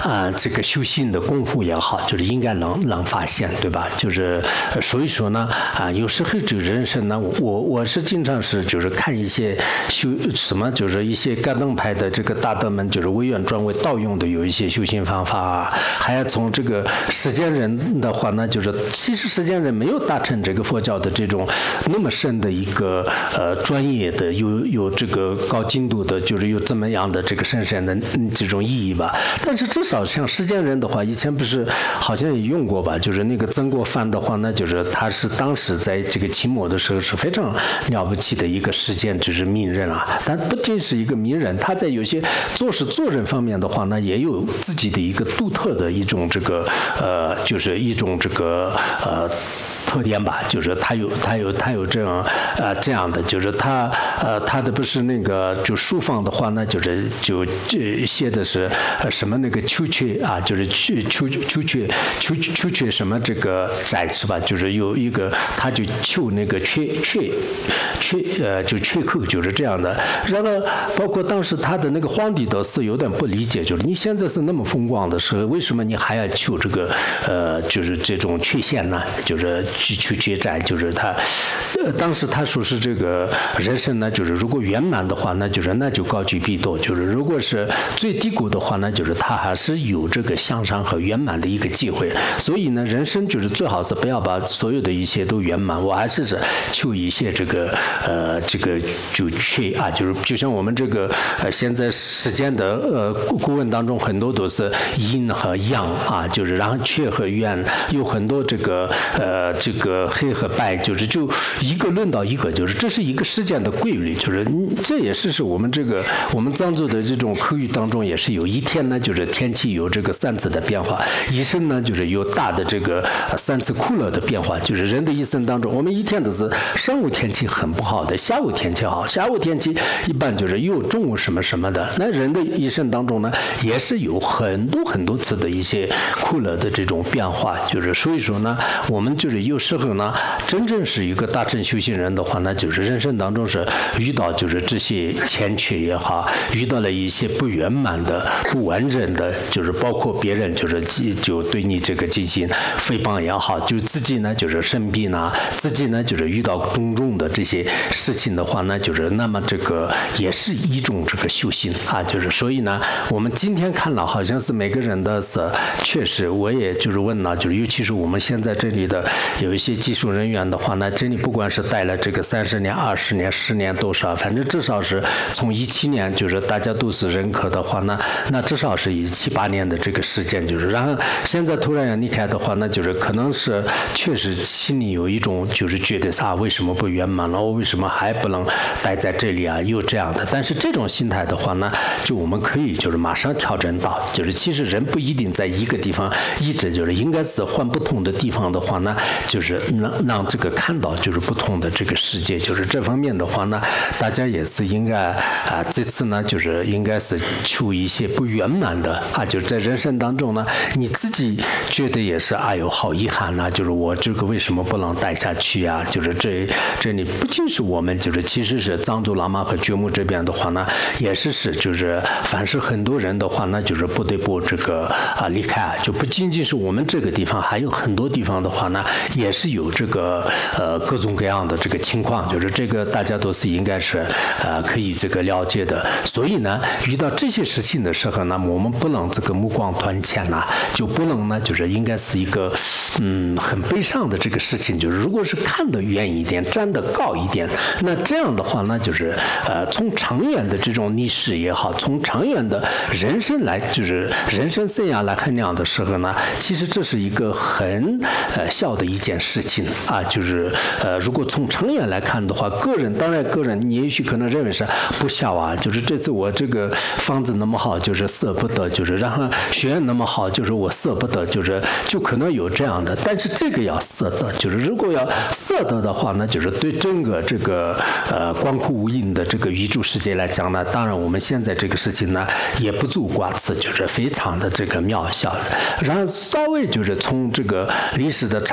S1: 啊、呃、这个修行的功夫也好，就是应该能能发现，对吧？就是所以说呢啊、呃，有时候这个人生呢，我我是经常是就是看一些修什么，就是一些盖登派的这个大德们，就是微愿专为盗用的有一些修行方法啊，还要从这个实践人的话呢，就是其实实践人没有达成这个佛教的这种那么深的一个呃专业的有有这个高精度的，就是有这么样的这个深深的这种意义吧。但是至少像实践人的话，以前不是好像也用过吧？就是那个曾国藩的话呢，就是他是当时在这个清末的时候是非常了不起的一个实践就是名人啊。但不仅是一个名人，他在有些做事做人方面的话呢，也有自己的一个独特的一种这个呃，就是一种这个呃。特点吧，就是他有他有他有这样呃这样的，就是他呃他的不是那个就书房的话呢，就是就就写的是呃什么那个秋雀啊，就是秋秋秋雀秋秋雀什么这个展是吧？就是有一个他就求那个雀雀雀呃就雀口就是这样的。然后包括当时他的那个皇帝都是有点不理解，就是你现在是那么风光的时候，为什么你还要求这个呃就是这种缺陷呢？就是去去决战，就是他，呃，当时他说是这个人生呢，就是如果圆满的话，那就是那就高居必多；就是如果是最低谷的话呢，就是他还是有这个向上和圆满的一个机会。所以呢，人生就是最好是不要把所有的一切都圆满，我还是是求一些这个呃这个就缺啊，就是就像我们这个呃现在实践的呃顾问当中，很多都是阴和阳啊，就是然后缺和圆有很多这个呃这个黑和白，就是就一个论到一个，就是这是一个实践的规律，就是这也是是我们这个我们藏族的这种口语当中也是有一天呢，就是天气有这个三次的变化，一生呢就是有大的这个三次酷热的变化，就是人的一生当中，我们一天都是上午天气很不好的，下午天气好，下午天气一般就是又中午什么什么的，那人的一生当中呢，也是有很多很多次的一些酷热的这种变化，就是所以说呢，我们就是有时候呢，真正是一个大乘修行人的话呢，就是人生当中是遇到就是这些欠缺也好，遇到了一些不圆满的、不完整的，就是包括别人就是就对你这个进行诽谤也好，就自己呢就是生病啊，自己呢就是遇到种种的这些事情的话呢，就是那么这个也是一种这个修行啊，就是所以呢，我们今天看了好像是每个人的是确实，我也就是问了，就是尤其是我们现在这里的有一些技术人员的话呢，这里不管是待了这个三十年、二十年、十年多少，反正至少是从一七年，就是大家都是认可的话呢，那至少是以七八年的这个时间，就是然后现在突然要离开的话，那就是可能是确实心里有一种就是觉得啊，为什么不圆满了？我为什么还不能待在这里啊？有这样的，但是这种心态的话呢，就我们可以就是马上调整到，就是其实人不一定在一个地方一直就是应该是换不同的地方的话呢，就是让让这个看到就是不同的这个世界，就是这方面的话呢，大家也是应该啊，这次呢就是应该是求一些不圆满的啊，就是在人生当中呢，你自己觉得也是哎呦好遗憾呐、啊，就是我这个为什么不能待下去啊？就是这这里不仅是我们，就是其实是藏族喇嘛和觉木这边的话呢，也是是就是凡是很多人的话呢，就是不得不这个啊离开，就不仅仅是我们这个地方，还有很多地方的话呢，也是有这个呃各种各样的这个情况，就是这个大家都是应该是呃可以这个了解的。所以呢，遇到这些事情的时候呢，我们不能这个目光短浅呐、啊，就不能呢就是应该是一个嗯很悲伤的这个事情，就是如果是看得远一点，站得高一点，那这样的话呢，就是呃从长远的这种历史也好，从长远的人生来就是人生生涯来衡量的时候呢，其实这是一个很呃小的一件事情啊，就是呃如果从长远来看的话，个人当然个人你也许可能认为是不小啊，就是这次我这个房子那么好，就是舍不得，就是然后学院那么好，就是我舍不得，就是就可能有这样的，但是这个要舍得，就是如果要舍得的话呢，就是对整个这个呃广阔无垠的这个宇宙世界来讲呢，当然我们现在这个事情呢也不足挂齿，就是非常的这个渺小。然后稍微就是从这个历史的长河或者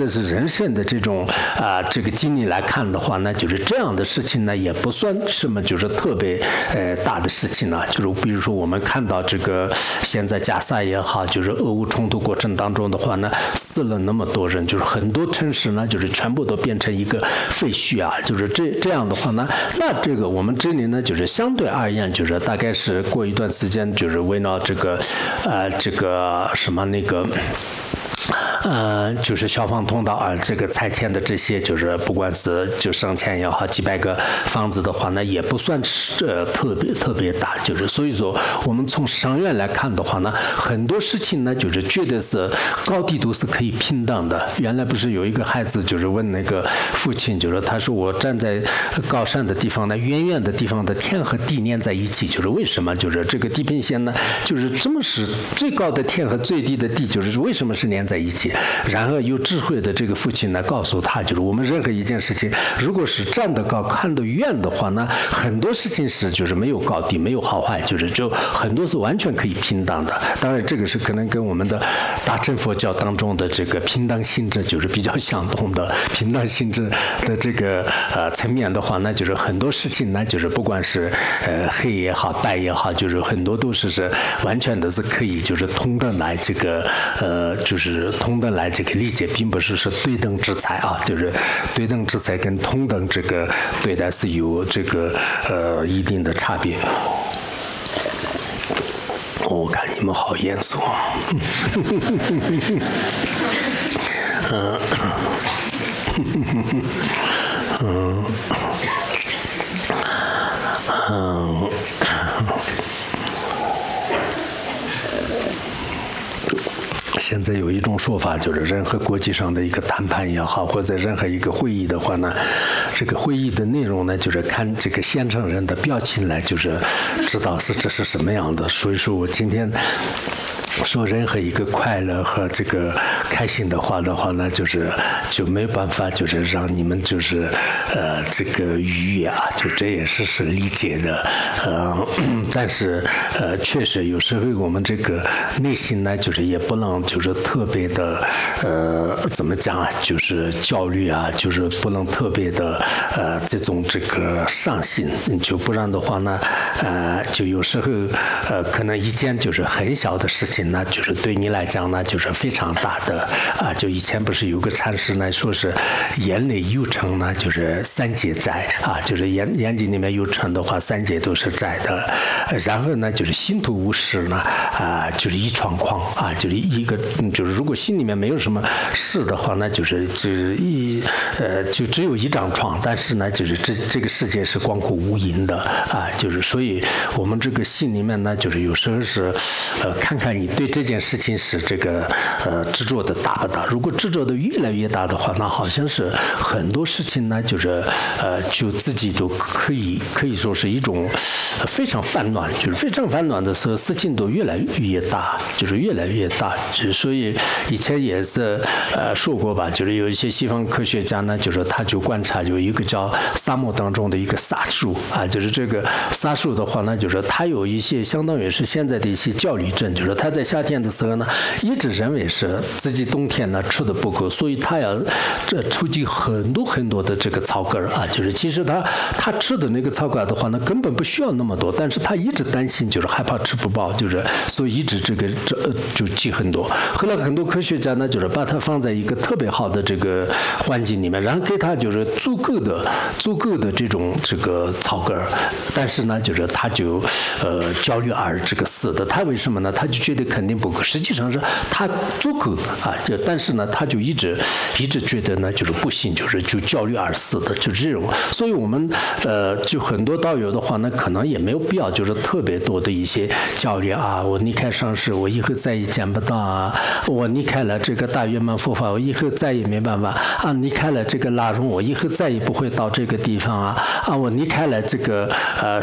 S1: 在是人生的这种啊、呃、这个经历来看的话呢，就是这样的事情呢，也不算什么就是特别呃大的事情了。就是比如说我们看到这个现在加沙也好，就是俄乌冲突过程当中的话呢，死了那么多人，就是很多城市呢，就是全部都变成一个废墟啊，就是这这样的话呢，那这个我们这里呢，就是相对而言，就是大概是过一段时间，就是围绕这个呃这个什么那个。呃，就是消防通道啊，这个拆迁的这些，就是不管是就上千也好，几百个房子的话呢，也不算是呃特别特别大，就是所以说，我们从长远来看的话呢，很多事情呢，就是觉得是高低都是可以平等的。原来不是有一个孩子就是问那个父亲，就是他说我站在高山的地方呢，远远的地方的天和地连在一起，就是为什么？就是这个地平线呢，就是这么是最高的天和最低的地，就是为什么是连在一起？然而有智慧的这个父亲呢，告诉他，就是我们任何一件事情，如果是站得高、看得远的话呢，很多事情是就是没有高低、没有好坏，就是就很多是完全可以平等的。当然，这个是可能跟我们的大乘佛教当中的这个平等性质就是比较相同的。平等性质的这个呃层面的话呢，就是很多事情呢，就是不管是呃黑也好、白也好，就是很多都是是完全的是可以就是同等来这个呃就是同等来这个理解，并不是说对等制裁啊，就是对等制裁跟同等这个对待是有这个呃一定的差别。我看你们好严肃。嗯嗯嗯。现在有一种说法，就是任何国际上的一个谈判也好，或者任何一个会议的话呢，这个会议的内容呢，就是看这个现场人的表情来，就是知道是这是什么样的。所以说我今天说任何一个快乐和这个开心的话的话呢，就是就没办法，就是让你们就是呃这个愉悦啊，就这也是是理解的，呃，但是呃确实有时候我们这个内心呢，就是也不能就是特别的呃怎么讲啊，就是焦虑啊，就是不能特别的呃这种这个上心，就不然的话呢，呃就有时候呃可能一件就是很小的事情。那就是对你来讲呢，就是非常大的啊！就以前不是有个禅师呢，说是眼泪有成呢，就是三界债啊，就是眼眼睛里面有成的话，三界都是债的。然后呢，就是心头无事呢，啊，就是一窗框啊，就是一个，就是如果心里面没有什么事的话，那就是就是一呃，就只有一张床，但是呢，就是这这个世界是广阔无垠的啊，就是所以我们这个心里面呢，就是有时候是呃，看看你。对这件事情是这个呃执着的大不大？如果执着的越来越大的话，那好像是很多事情呢，就是呃就自己都可以可以说是一种非常烦乱，就是非常烦乱的时候，事情都越来越大，就是越来越大。就是所以以前也是呃说过吧，就是有一些西方科学家呢，就是他就观察有一个叫沙漠当中的一个沙树啊，就是这个沙树的话呢，就是它有一些相当于是现在的一些焦虑症，就是他在夏天的时候呢，一直认为是自己冬天呢吃的不够，所以他要这出去很多很多的这个草根啊，就是其实他他吃的那个草根的话呢，根本不需要那么多，但是他一直担心，就是害怕吃不饱，就是所以一直这个这就积很多。后来很多科学家呢，就是把它放在一个特别好的这个环境里面，然后给他就是足够的足够的这种这个草根，但是呢，就是他就呃焦虑而这个死的。他为什么呢？他就觉得肯定不够，实际上是他足够啊，就但是呢，他就一直一直觉得呢，就是不行，就是就焦虑而死的，就是这种。所以我们呃，就很多道友的话呢，可能也没有必要，就是特别多的一些焦虑啊，我离开上师，我以后再也见不到啊，我离开了这个大圆满佛法，我以后再也没办法啊，离开了这个拉荣，我以后再也不会到这个地方啊啊，我离开了这个呃什么这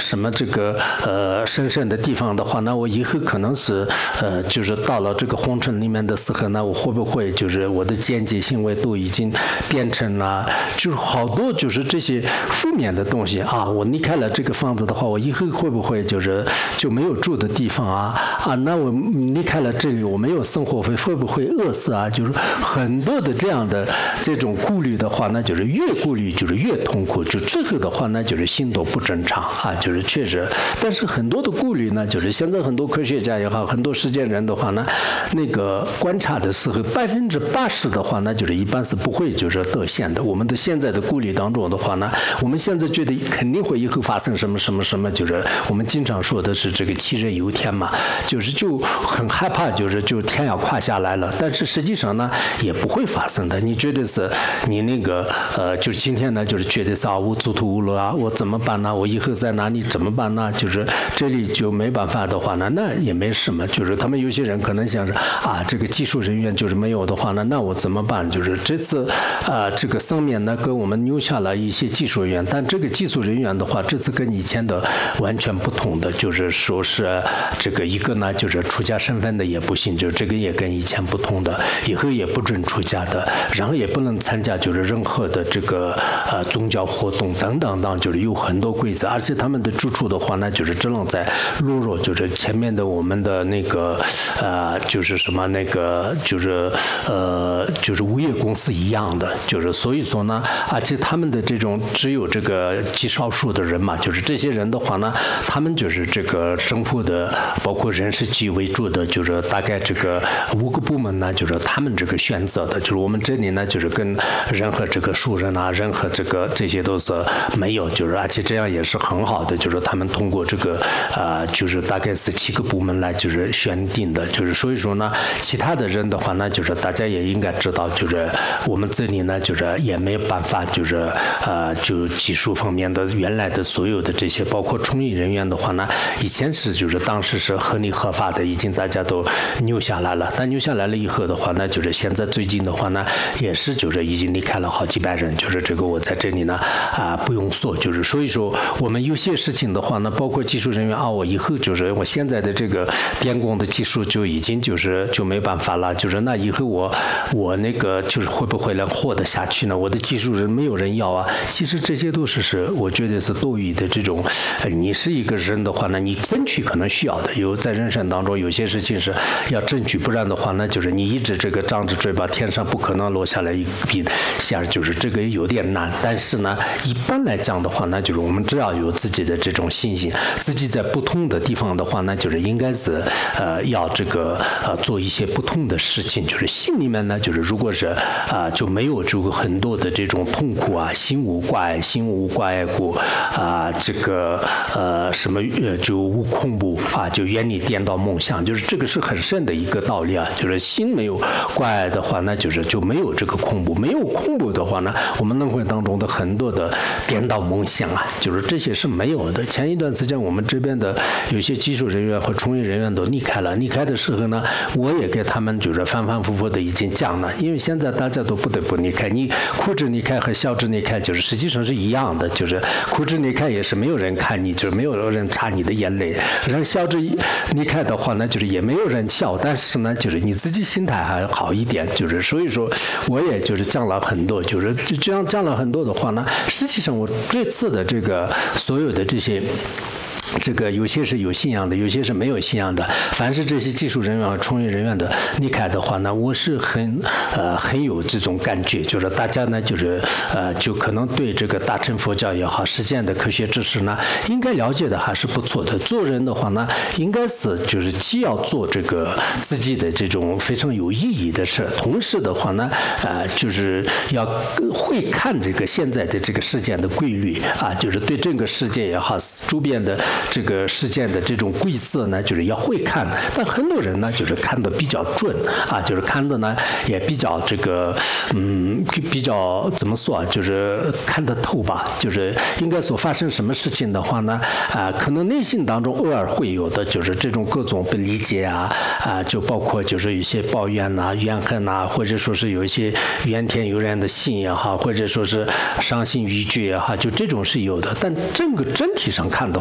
S1: 个呃神圣的地方的话，那我以后可能是呃就是到了这个红尘里面的时候呢，我会不会就是我的间接行为都已经变成了就是好多就是这些负面的东西啊，我离开了这个房子的话，我以后会不会就是就没有住的地方啊啊，那我离开了这里，我没有生活费，会不会饿死啊？就是很多的这样的这种顾虑的话，那就是越顾虑就是越痛苦，就最后的话那就是心都不正常啊，就是确实。但是很多的顾虑呢，就是现在很多科学家也好，很多实践人的话呢，那个观察的时候，百分之八十的话，那就是一般是不会就是兑现的。我们的现在的顾虑当中的话呢，我们现在觉得肯定会以后发生什么什么什么，就是我们经常说的是这个杞人忧天嘛，就是就很害怕，就是就天要垮下来了。但是实际上呢，也不会发生的。你觉得是你那个呃，就是今天呢，就是觉得是啊，我走投无路啊，我怎么办呢？我以后在哪里怎么办呢？就是这里就没办法的话呢，那也没什么。就是他们有些人可能想着啊，这个技术人员就是没有的话呢，那我怎么办？就是这次啊、呃，这个上面呢给我们留下了一些技术人员，但这个技术人员的话，这次跟以前的完全不同的，就是说是这个一个呢就是出家身份的也不行，就这个也跟以前不同的，以后也不准出家的，然后也不能参加就是任何的这个呃宗教活动等等等，就是有很多规则，而且他们的住处的话呢，就是只能在落入就是前面的我们的那个呃就是什么那个就是呃就是物业公司一样的，就是所以说呢，而且他们的这种只有这个极少数的人嘛，就是这些人的话呢，他们就是这个政府的包括人事局为主的，就是大概这个五个部门呢，就是他们这个选择的，就是我们这里呢，就是跟任何这个熟人啊，任何这个这些都是没有，就是而且这样也是很好的，就是他们通过这个呃，就是大概是七个部门来就是选定的，就是所以说呢，其他的人的话呢，就是大家也应该知道，就是我们这里呢，就是也没有办法，就是呃，就技术方面的原来的所有的这些，包括从业人员的话呢，以前是就是当时是合理合法的，已经大家都留下来了，但留下来了以后的话呢，就是现在最近的话呢，也是就是已经离开了好几百人，就是这个我在这里呢啊、呃、不用说，就是所以说我们有些事情的话呢，包括技术人员啊，我以后就是我现在的这个电工的技术就已经就是就没办法了，就是那以后我我那个就是会不会能活得下去呢？我的技术人没有人要啊，其实这些都是是我觉得是多余的这种，呃、你是一个人的话呢，你争取可能需要的，有在人生当中有些事情是要争取，不然的话呢，就是你一直这个张着嘴巴，天上不可能落下来一笔线，就是这个有点难。但是呢，一般来讲的话呢，就是我们只要有自己的这种信心，自己在不同的地方的话呢，就是应该是呃要这个呃做一些不同的事情，就是心里面呢，就是如果是啊、呃、就没有这个很多的这种痛苦啊，心无挂碍，心无挂碍故啊、呃、这个呃什么呃就无恐怖啊，就远离颠倒梦想，就是这个是很深的一个道理啊，就是心没有挂碍的话，那就是就没有这个恐怖，没有恐怖的话呢，我们轮回当中的很多的颠倒梦想啊，就是这些是没有的。前一段时间我们这边的有些技术人员和从业人员都离开了，离开的时候呢，我也给他们就是反反复复的已经讲了，因为现在大家都不得不离开，你哭着离开和笑着离开就是实际上是一样的，就是哭着离开也是没有人看你，就是没有人擦你的眼泪，然后笑着离开的话呢，就是也没有人笑，但是呢，就是你自己心态还好一点，就是所以说我也就是讲了很多，就是这样讲了很多的话呢，实际上我这次的这个所有的这些。这个有些是有信仰的，有些是没有信仰的。凡是这些技术人员和从业人员的离开的话呢，我是很呃很有这种感觉，就是大家呢就是呃就可能对这个大乘佛教也好，实践的科学知识呢，应该了解的还是不错的。做人的话呢，应该是就是既要做这个自己的这种非常有意义的事，同时的话呢，呃就是要会看这个现在的这个事件的规律啊，就是对这个世界也好，周边的。这个事件的这种规则呢，就是要会看，但很多人呢，就是看的比较准啊，就是看的呢也比较这个，嗯，比较怎么说啊，就是看得透吧，就是应该说发生什么事情的话呢，啊，可能内心当中偶尔会有的，就是这种各种不理解啊，啊，就包括就是有些抱怨呐、怨恨呐，或者说是有一些怨天尤人的心也好，或者说是伤心欲绝也好，就这种是有的，但整个整体上看的话呢。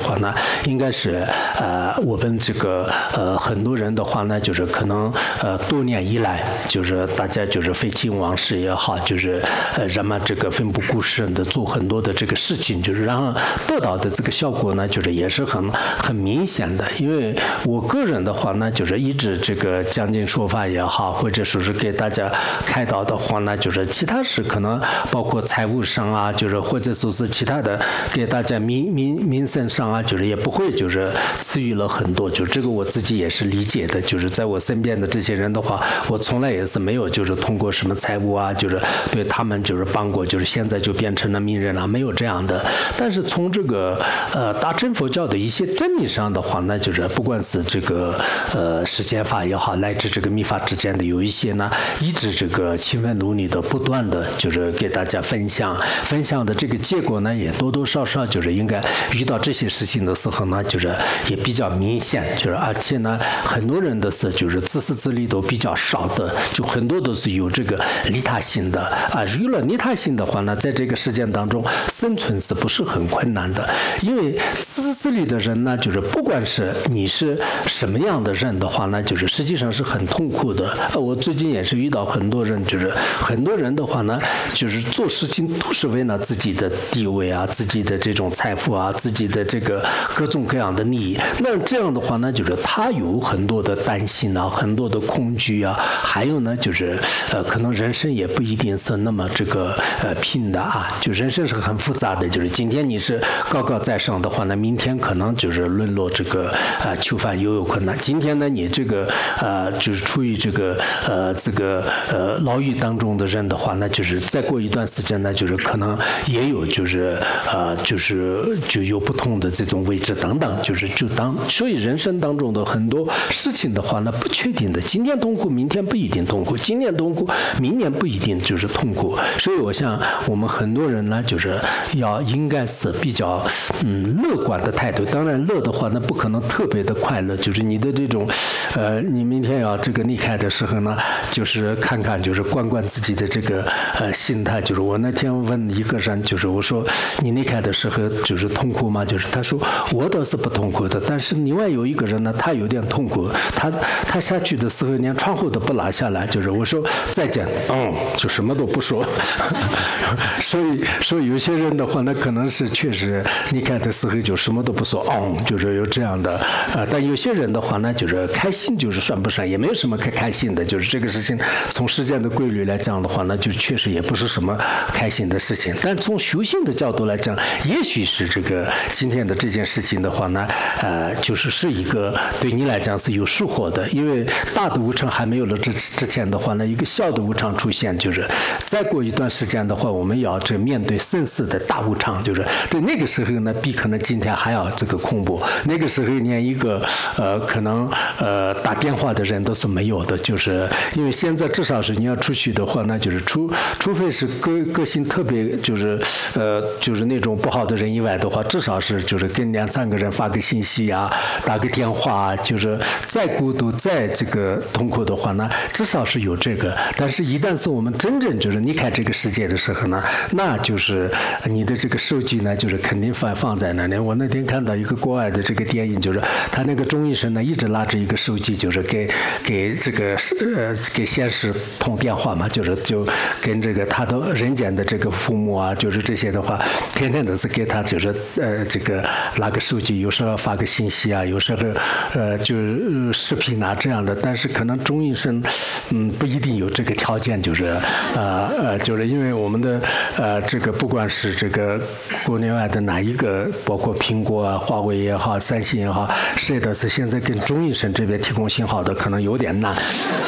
S1: 应该是呃我们这个呃很多人的话呢，就是可能呃多年以来，就是大家就是废寝忘食也好，就是呃人们这个奋不顾身的做很多的这个事情，就是让得到的这个效果呢，就是也是很很明显的。因为我个人的话呢，就是一直这个讲经说法也好，或者说是给大家开导的话呢，就是其他是可能包括财务上啊，就是或者说是其他的给大家民民民生上啊，就是也不会就是赐予了很多，就这个我自己也是理解的。就是在我身边的这些人的话，我从来也是没有就是通过什么财务啊，就是对他们就是帮过，就是现在就变成了名人了，没有这样的。但是从这个呃大乘佛教的一些真理上的话呢，就是不管是这个呃实践法也好，乃至这个密法之间的有一些呢，一直这个勤奋努力的不断的就是给大家分享，分享的这个结果呢，也多多少少就是应该遇到这些事情的时候呢，就是也比较明显，就是而且呢，很多人的是就是自私自利都比较少的，就很多都是有这个利他心的啊。有了利他心的话呢，在这个事件当中生存是不是很困难的？因为自私自利的人呢，就是不管是你是什么样的人的话呢，就是实际上是很痛苦的。我最近也是遇到很多人，就是很多人的话呢，就是做事情都是为了自己的地位啊、自己的这种财富啊、自己的这个各种各样的利益。那这样的话呢，就是他有很多的担心啊，很多的恐惧啊，还有呢，就是呃，可能人生也不一定是那么这个呃拼的啊，就人生是很复杂的。就是今天你是高高在上的话呢，明天可能就是沦落这个呃囚犯又有困难。今天呢，你这个呃就是处于这个呃这个呃牢狱当中的人的话，那就是再过一段时间呢，就是可能也有就是呃就是就有不同的这种位置等等，就是就当所以人生当中的很多事情的话呢，不确定的，今天痛苦，明天不一定痛苦，今年痛苦，明年不一定就是痛苦。所以我想我们很多人呢，就是要应该是比较嗯乐观的态度。当然乐的话呢，不可能特别的快乐，就是你的这种呃你明天要这个离开的时候呢，就是看看就是观观自己的这个呃心态。就是我那天问一个人，就是我说你离开的时候就是痛苦吗？就是他说我倒是不痛苦的，但是另外有一个人呢，他有点痛苦，他他下去的时候连窗户都不拉下来，就是我说再见，嗯，就什么都不说。所以所以有些人的话呢，可能是确实离开的时候就什么都不说，嗯，就是有这样的呃，但有些人的话呢，就是开心就是算不上，也没有什么可开心的，就是这个事情从时间的规律来讲的话呢，就确实也不是什么开心的事情。但从修行的角度来讲，也许是这个今天的这件事情的话呢，呃，就是是一个对你来讲是有收获的，因为大的无常还没有了之之前的话呢，一个小的无常出现，就是再过一段时间的话，我们要这面对生死的大无常，就是对那个时候呢，比可能今天还要这个恐怖。那个时候连一个呃可能呃打电话的人都是没有的，就是因为现在至少是你要出去的话，那就是除除非是个个性特别就是呃就是那种不好的人以外的话，至少是就是跟两三个人发个信息啊，打个电话啊，就是再孤独再这个痛苦的话呢，至少是有这个。但是一旦是我们真正就是离开这个世界的时候呢，那就是你的这个手机呢，就是肯定放放在那里。我那天看到一个国外的这个电影，就是他那个钟医生呢，一直拉着一个手机，就是给给这个呃给先生通电话嘛，就是就跟这个他的人间的这个父母啊，就是这些的话，天天都是给他就是呃这个拉个手机，有时候发个信息啊，有时候呃就是视频啊这样的。但是可能钟医生嗯不一定有这个条件，就是呃呃就是因为我们的呃这个不管是这个国内外的哪一个，包括苹果啊、华为也好、三星也好，谁的是现在跟钟医生这边提供信号的可能有点难。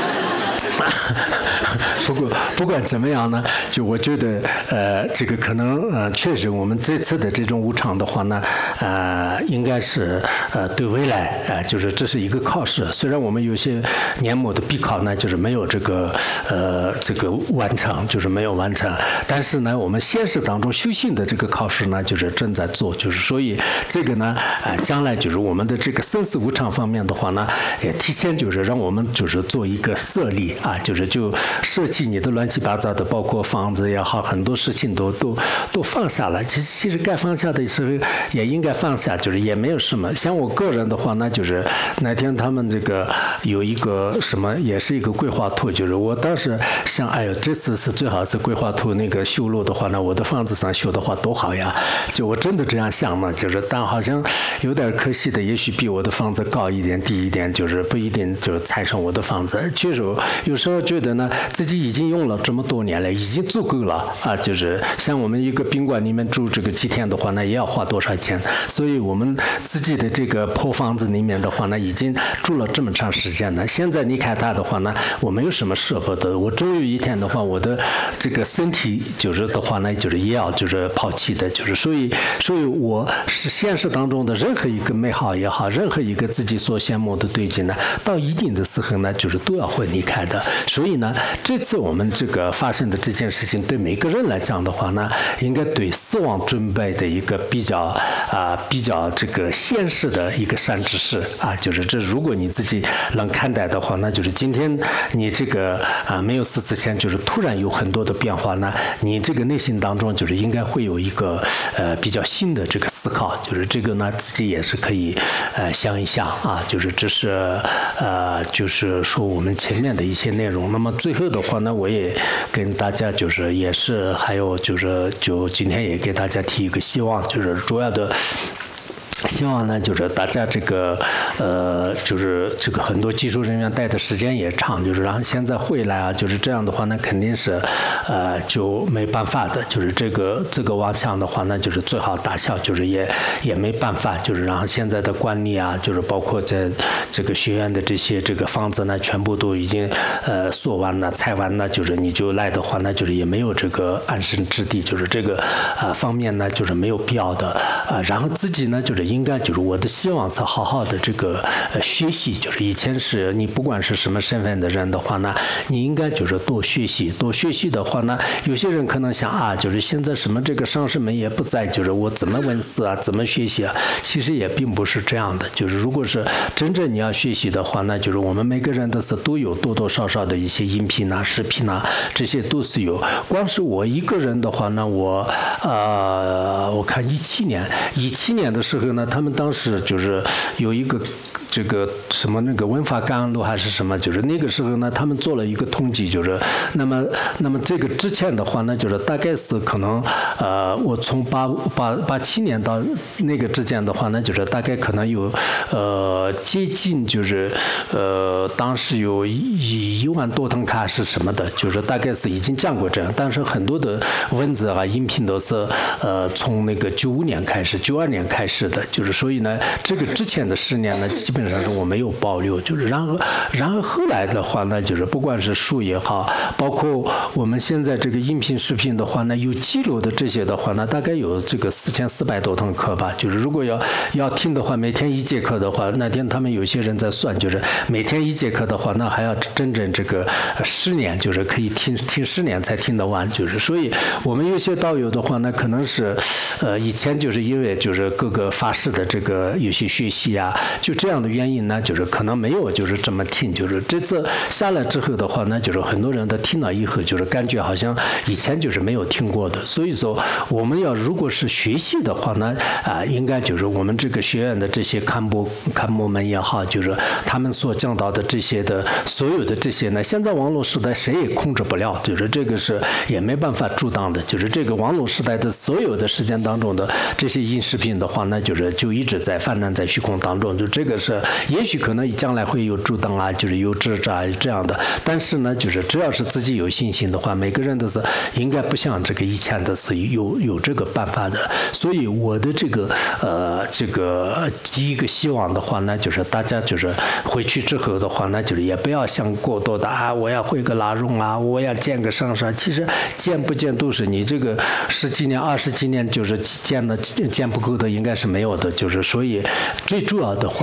S1: 不过不管怎么样呢，就我觉得呃这个可能呃确实我们这次的这种无常的话呢，呃应该是呃对未来呃就是这是一个考试。虽然我们有些年末的必考呢就是没有这个呃这个完成，就是没有完成，但是呢我们现实当中修行的这个考试呢就是正在做，就是所以这个呢呃将来就是我们的这个生死无常方面的话呢，也提前就是让我们就是做一个设立啊，就是就舍弃你的乱七八糟的，包括房子也好，很多事情都都都放下了。其实其实该放下的时候也应该放下，就是也没有什么。像我个人的话，那就是那天他们这个有一个什么，也是一个规划图，就是我当时想，哎呦，这次是最好是规划图那个修路的话呢，我的房子上修的话多好呀！就我真的这样想嘛，就是但好像有点可惜的，也许比我的房子高一点、低一点，就是不一定就踩上我的房子。确实，有时候觉得呢，自己已经用了这么多年了，已经足够了啊。就是像我们一个宾馆里面住这个几天的话呢，也要花多少钱？所以我们自己的这个破房子里面的话呢，已经住了这么长时间了。现在离开它的话呢，我没有什么舍不得。我终有一天的话，我的这个身体就是的话呢，就是也要就是抛弃的，就是所以，所以我是现实当中的任何一个美好也好，任何一个自己所羡慕的对境呢，到一定的时候呢，就是都要会离开的。所以呢，这次我们这个发生的这件事情，对每个人来讲的话呢，应该对死亡准备的一个比较啊、呃、比较这个现实的一个善知识啊，就是这如果你自己能看待的话，那就是今天你这个啊、呃、没有死之前，就是突然有很多的变化呢，你这个内心当中就是应该会有一个呃比较新的这个思考，就是这个呢自己也是可以呃想一想啊，就是这是呃就是说我们前面的一些内容。那么最后的话呢，我也跟大家就是也是还有就是就今天也给大家提一个希望，就是主要的希望呢，就是大家这个呃，就是这个很多技术人员待的时间也长，就是然后现在回来啊，就是这样的话呢，肯定是呃就没办法的，就是这个这个往向的话呢，就是最好打消，就是也也没办法，就是然后现在的管理啊，就是包括在这个学院的这些这个房子呢，全部都已经呃锁完了、拆完了，就是你就来的话呢，就是也没有这个安身之地，就是这个啊、呃、方面呢，就是没有必要的啊、呃，然后自己呢，就是应该就是我的希望是好好的这个呃学习，就是以前是你不管是什么身份的人的话呢，你应该就是多学习，多学习的话呢，有些人可能想啊，就是现在什么这个上师们也不在，就是我怎么问事啊，怎么学习啊，其实也并不是这样的，就是如果是真正你要学习的话，那就是我们每个人都是都有多多少少的一些音频啊、视频啊，这些都是有。光是我一个人的话呢，我呃，我看一七年，一七年的时候呢。他们当时就是有一个这个什么那个文化感恩录还是什么，就是那个时候呢，他们做了一个统计，就是那么那么这个之前的话呢，就是大概是可能呃，我从八八八七年到那个之间的话呢，就是大概可能有呃接近就是呃当时有一一万多腾卡是什么的，就是大概是已经降过这样，但是很多的文字啊、音频都是呃从那个九五年开始、九二年开始的。就是所以呢，这个之前的十年呢，基本上是我没有保留。就是然后，然后后来的话呢，就是不管是书也好，包括我们现在这个音频、视频的话呢，有记录的这些的话呢，大概有这个四千四百多堂课吧。就是如果要要听的话，每天一节课的话，那天他们有些人在算，就是每天一节课的话，那还要整整这个十年，就是可以听听十年才听得完。就是所以我们有些道友的话呢，可能是呃以前就是因为就是各个法师的这个有些学习啊，就这样的原因呢，就是可能没有就是这么听，就是这次下来之后的话呢，就是很多人都听了以后，就是感觉好像以前就是没有听过的。所以说，我们要如果是学习的话呢，啊、呃，应该就是我们这个学院的这些堪布堪摩们也好，就是他们所讲到的这些的所有的这些呢，现在网络时代谁也控制不了，就是这个是也没办法阻挡的，就是这个网络时代的所有的时间当中的这些音视频的话呢，就是就一直在泛滥在虚空当中，就这个是也许可能将来会有阻挡啊，就是有支持啊这样的，但是呢，就是只要是自己有信心的话，每个人都是应该不像这个以前的是有有这个办法的。所以我的这个呃这个第一个希望的话呢，就是大家就是回去之后的话呢，就是也不要想过多的啊，我要会个拉拢啊，我要见个上师，其实见不见都是你这个十几年、二十几年就是见的见不够的，应该是没有的。就是所以最主要的话呢，这个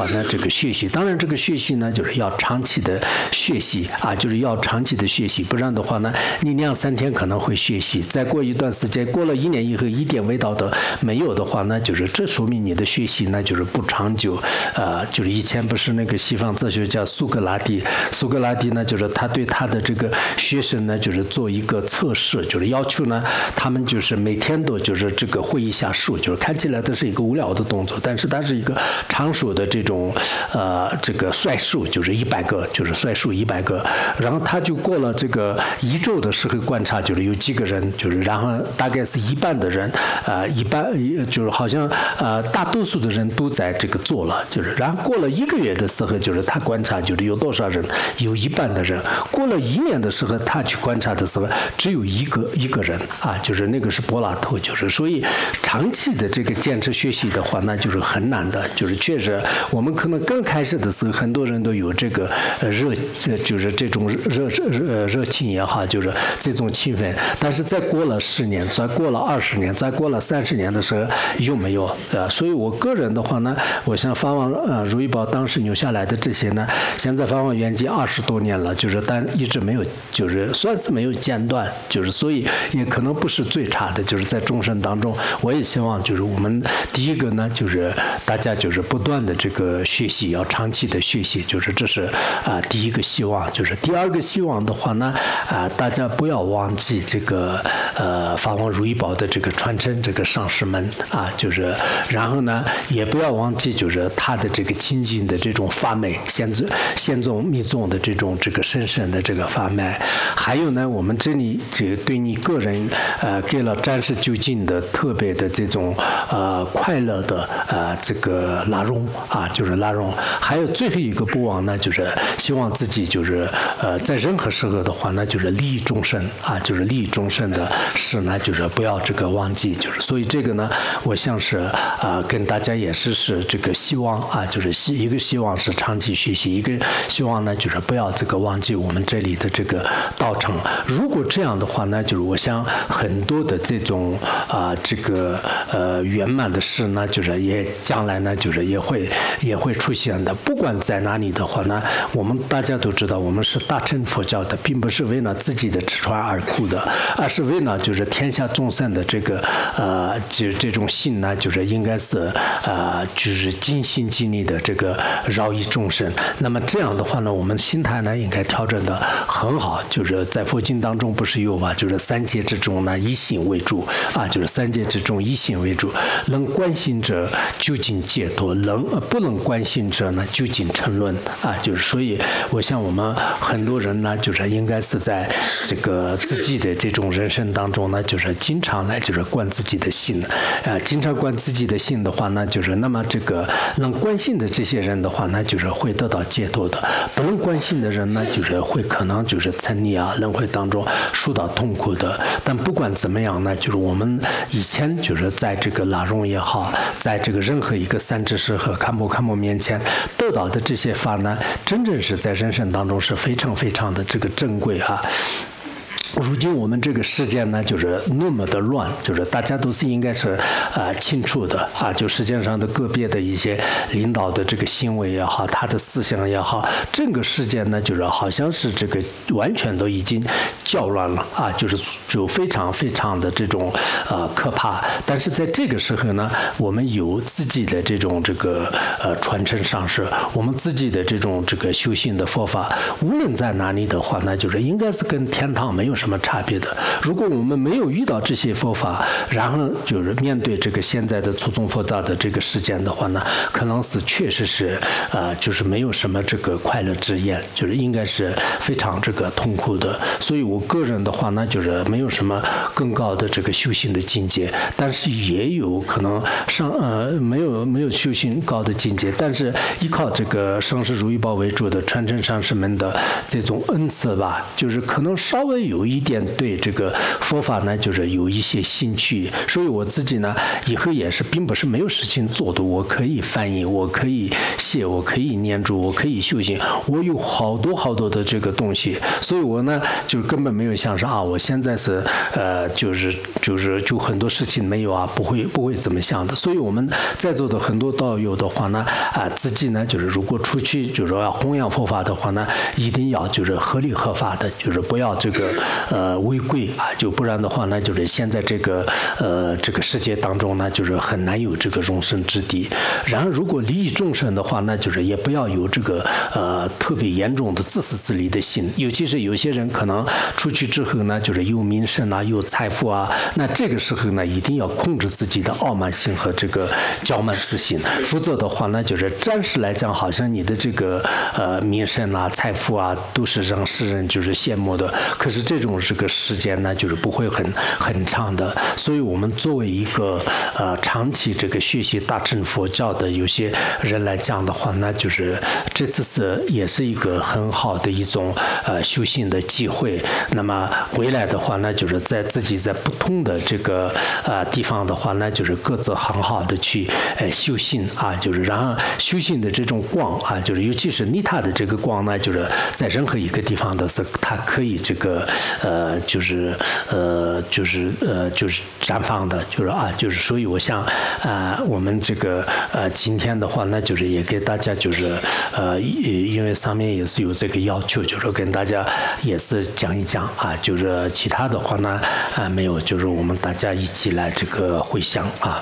S1: 个学习。当然，这个学习呢，就是要长期的学习啊，就是要长期的学习，不然的话呢，你两三天可能会学习，再过一段时间，过了一年以后，一点味道都没有的话，那就是这说明你的学习那就是不长久。呃，就是以前不是那个西方哲学家苏格拉底，苏格拉底呢，就是他对他的这个学生呢，就是做一个测试，就是要求呢，他们就是每天都就是这个会一下数，就是看起来都是一个无聊的动作，但是它是一个常数的这种呃这个算数，就是一百个，就是算数一百个。然后他就过了这个一周的时候观察，就是有几个人，就是然后大概是一半的人，呃，一半就是好像呃大多数的人都在这个做了，就是然后过了一个月的时候，就是他观察就是有多少人，有一半的人。过了一年的时候，他去观察的时候，只有一个一个人啊，就是那个是柏拉图，就是所以长期的这个坚持学习的话，那就是很难的，就是确实我们可能刚开始的时候，很多人都有这个热，就是这种热热热情也好，就是这种气氛，但是再过了十年，再过了二十年，再过了三十年的时候，有没有？呃，所以我个人的话呢，我想法王呃如意宝当时留下来的这些呢，现在法王圆寂二十多年了，就是但一直没有，就是算是没有间断，就是所以也可能不是最差的，就是在众生当中，我也希望就是我们第一个呢，就是大家就是不断的这个学习，要长期的学习，就是这是啊、呃、第一个希望，就是第二个希望的话呢，啊、呃、大家不要忘记这个呃法王如意宝的这个传承，这个上师门啊，就是然后呢也不要忘记就是他的这个亲近的这种法脉，先宗先宗密宗的这种这个深深的这个法脉，还有呢我们这里这对你个人呃给了暂时就近的特别的这种呃快乐的呃这个拉拢啊，就是拉拢，还有最后一个不忘呢，就是希望自己就是呃在任何时候的话呢，就是利益众生啊，就是利益众生的事呢，就是不要这个忘记，就是所以这个呢，我像是啊、呃、跟大家也是是这个希望啊，就是希一个希望是长期学习，一个希望呢就是不要这个忘记我们这里的这个道场。如果这样的话呢，就是我想很多的这种啊、呃、这个呃圆满的事呢，就是也将来呢就是也会也会出现的。不管在哪里的话呢，我们大家都知道，我们是大乘佛教的，并不是为了自己的吃穿而苦的，而是为了就是天下众生的这个呃就这种心呢，就是应该是呃就是尽心尽力的这个饶益众生。那么这样的话呢，我们心态呢应该调整的很好，就是在佛经当中不是有吧，就是三界之中呢以心为主啊，就是三界之中以心为主，能观心者究竟解脱，能不能观心者呢究竟沉沦啊，就是所以我想我们很多人呢，就是应该是在这个自己的这种人生当中呢，就是经常来就是观自己的心，呃，经常观自己的心的话呢，就是那么这个能观心的这些人的话呢，就是会得到解脱的；不能观心的人呢，就是会可能就是沉溺啊轮回当中受到痛苦的。但不管怎么样呢，就是我们以前就是在这个拉拢也好，在这个任何一个三知识和堪布堪布面前得到的这些法呢，真正是在人生当中是非常非常的这个珍贵啊。如今我们这个世界呢，就是那么的乱，就是大家都是应该是呃清楚的啊，就世界上的个别的一些领导的这个行为也好，他的思想也好，整个世界呢，就是好像是这个完全都已经搅乱了啊，就是就非常非常的这种呃可怕。但是在这个时候呢，我们有自己的这种这个呃传承上师，我们自己的这种这个修行的佛法，无论在哪里的话呢，就是应该是跟天堂没有什么差别的。如果我们没有遇到这些佛法，然后就是面对这个现在的初宗佛教的这个事件的话呢，可能是确实是呃就是没有什么这个快乐之言，就是应该是非常这个痛苦的。所以我个人的话呢，就是没有什么更高的这个修行的境界，但是也有可能上呃没有没有修行高的境界，但是依靠这个上师如意宝为主的传承上师们的这种恩赐吧，就是可能稍微有一点对这个佛法呢，就是有一些兴趣，所以我自己呢，以后也是并不是没有事情做的，我可以翻译，我可以写，我可以念珠，我可以修行，我有好多好多的这个东西，所以我呢，就根本没有想说啊，我现在是呃，就是就是就很多事情没有啊，不会不会这么想的。所以我们在座的很多道友的话呢，啊，自己呢，就是如果出去就是说要弘扬佛法的话呢，一定要就是合理合法的，就是不要这个呃违规啊，就不然的话呢，就是现在这个呃这个世界当中呢，就是很难有这个容身之地。然后如果利益众生的话，那就是也不要有这个呃特别严重的自私自利的心，尤其是有些人可能出去之后呢，就是有名声啊，有财富啊，那这个时候呢，一定要控制自己的傲慢心和这个骄慢自信，否则的话呢，就是暂时来讲，好像你的这个呃名声啊、财富啊，都是让世人就是羡慕的，可是这种这个时间呢，就是不会很很长的。所以我们作为一个呃长期这个学习大乘佛教的有些人来讲的话，那就是这次是也是一个很好的一种呃修行的机会。那么回来的话呢，就是在自己在不同的这个呃地方的话呢，就是各自很好的去呃修行啊，就是然后修行的这种光啊，就是尤其是尼塔的这个光呢，就是在任何一个地方的是它可以这个呃就是呃就是呃就是绽放的，就是啊就是所以我想啊、呃、我们这个呃今天的话呢，就是也给大家就是呃因为上面也是有这个要求，就是跟大家也是讲一讲啊，就是其他的话呢啊、呃、没有，就是我们大家一起来这个回想啊。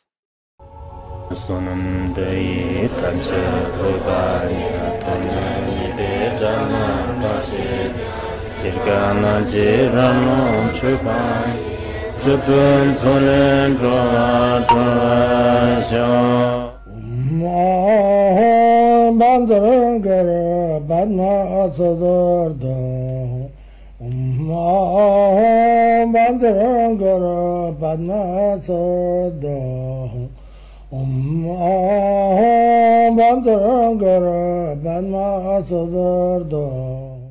S2: Om Bandhangara Banma Sadardo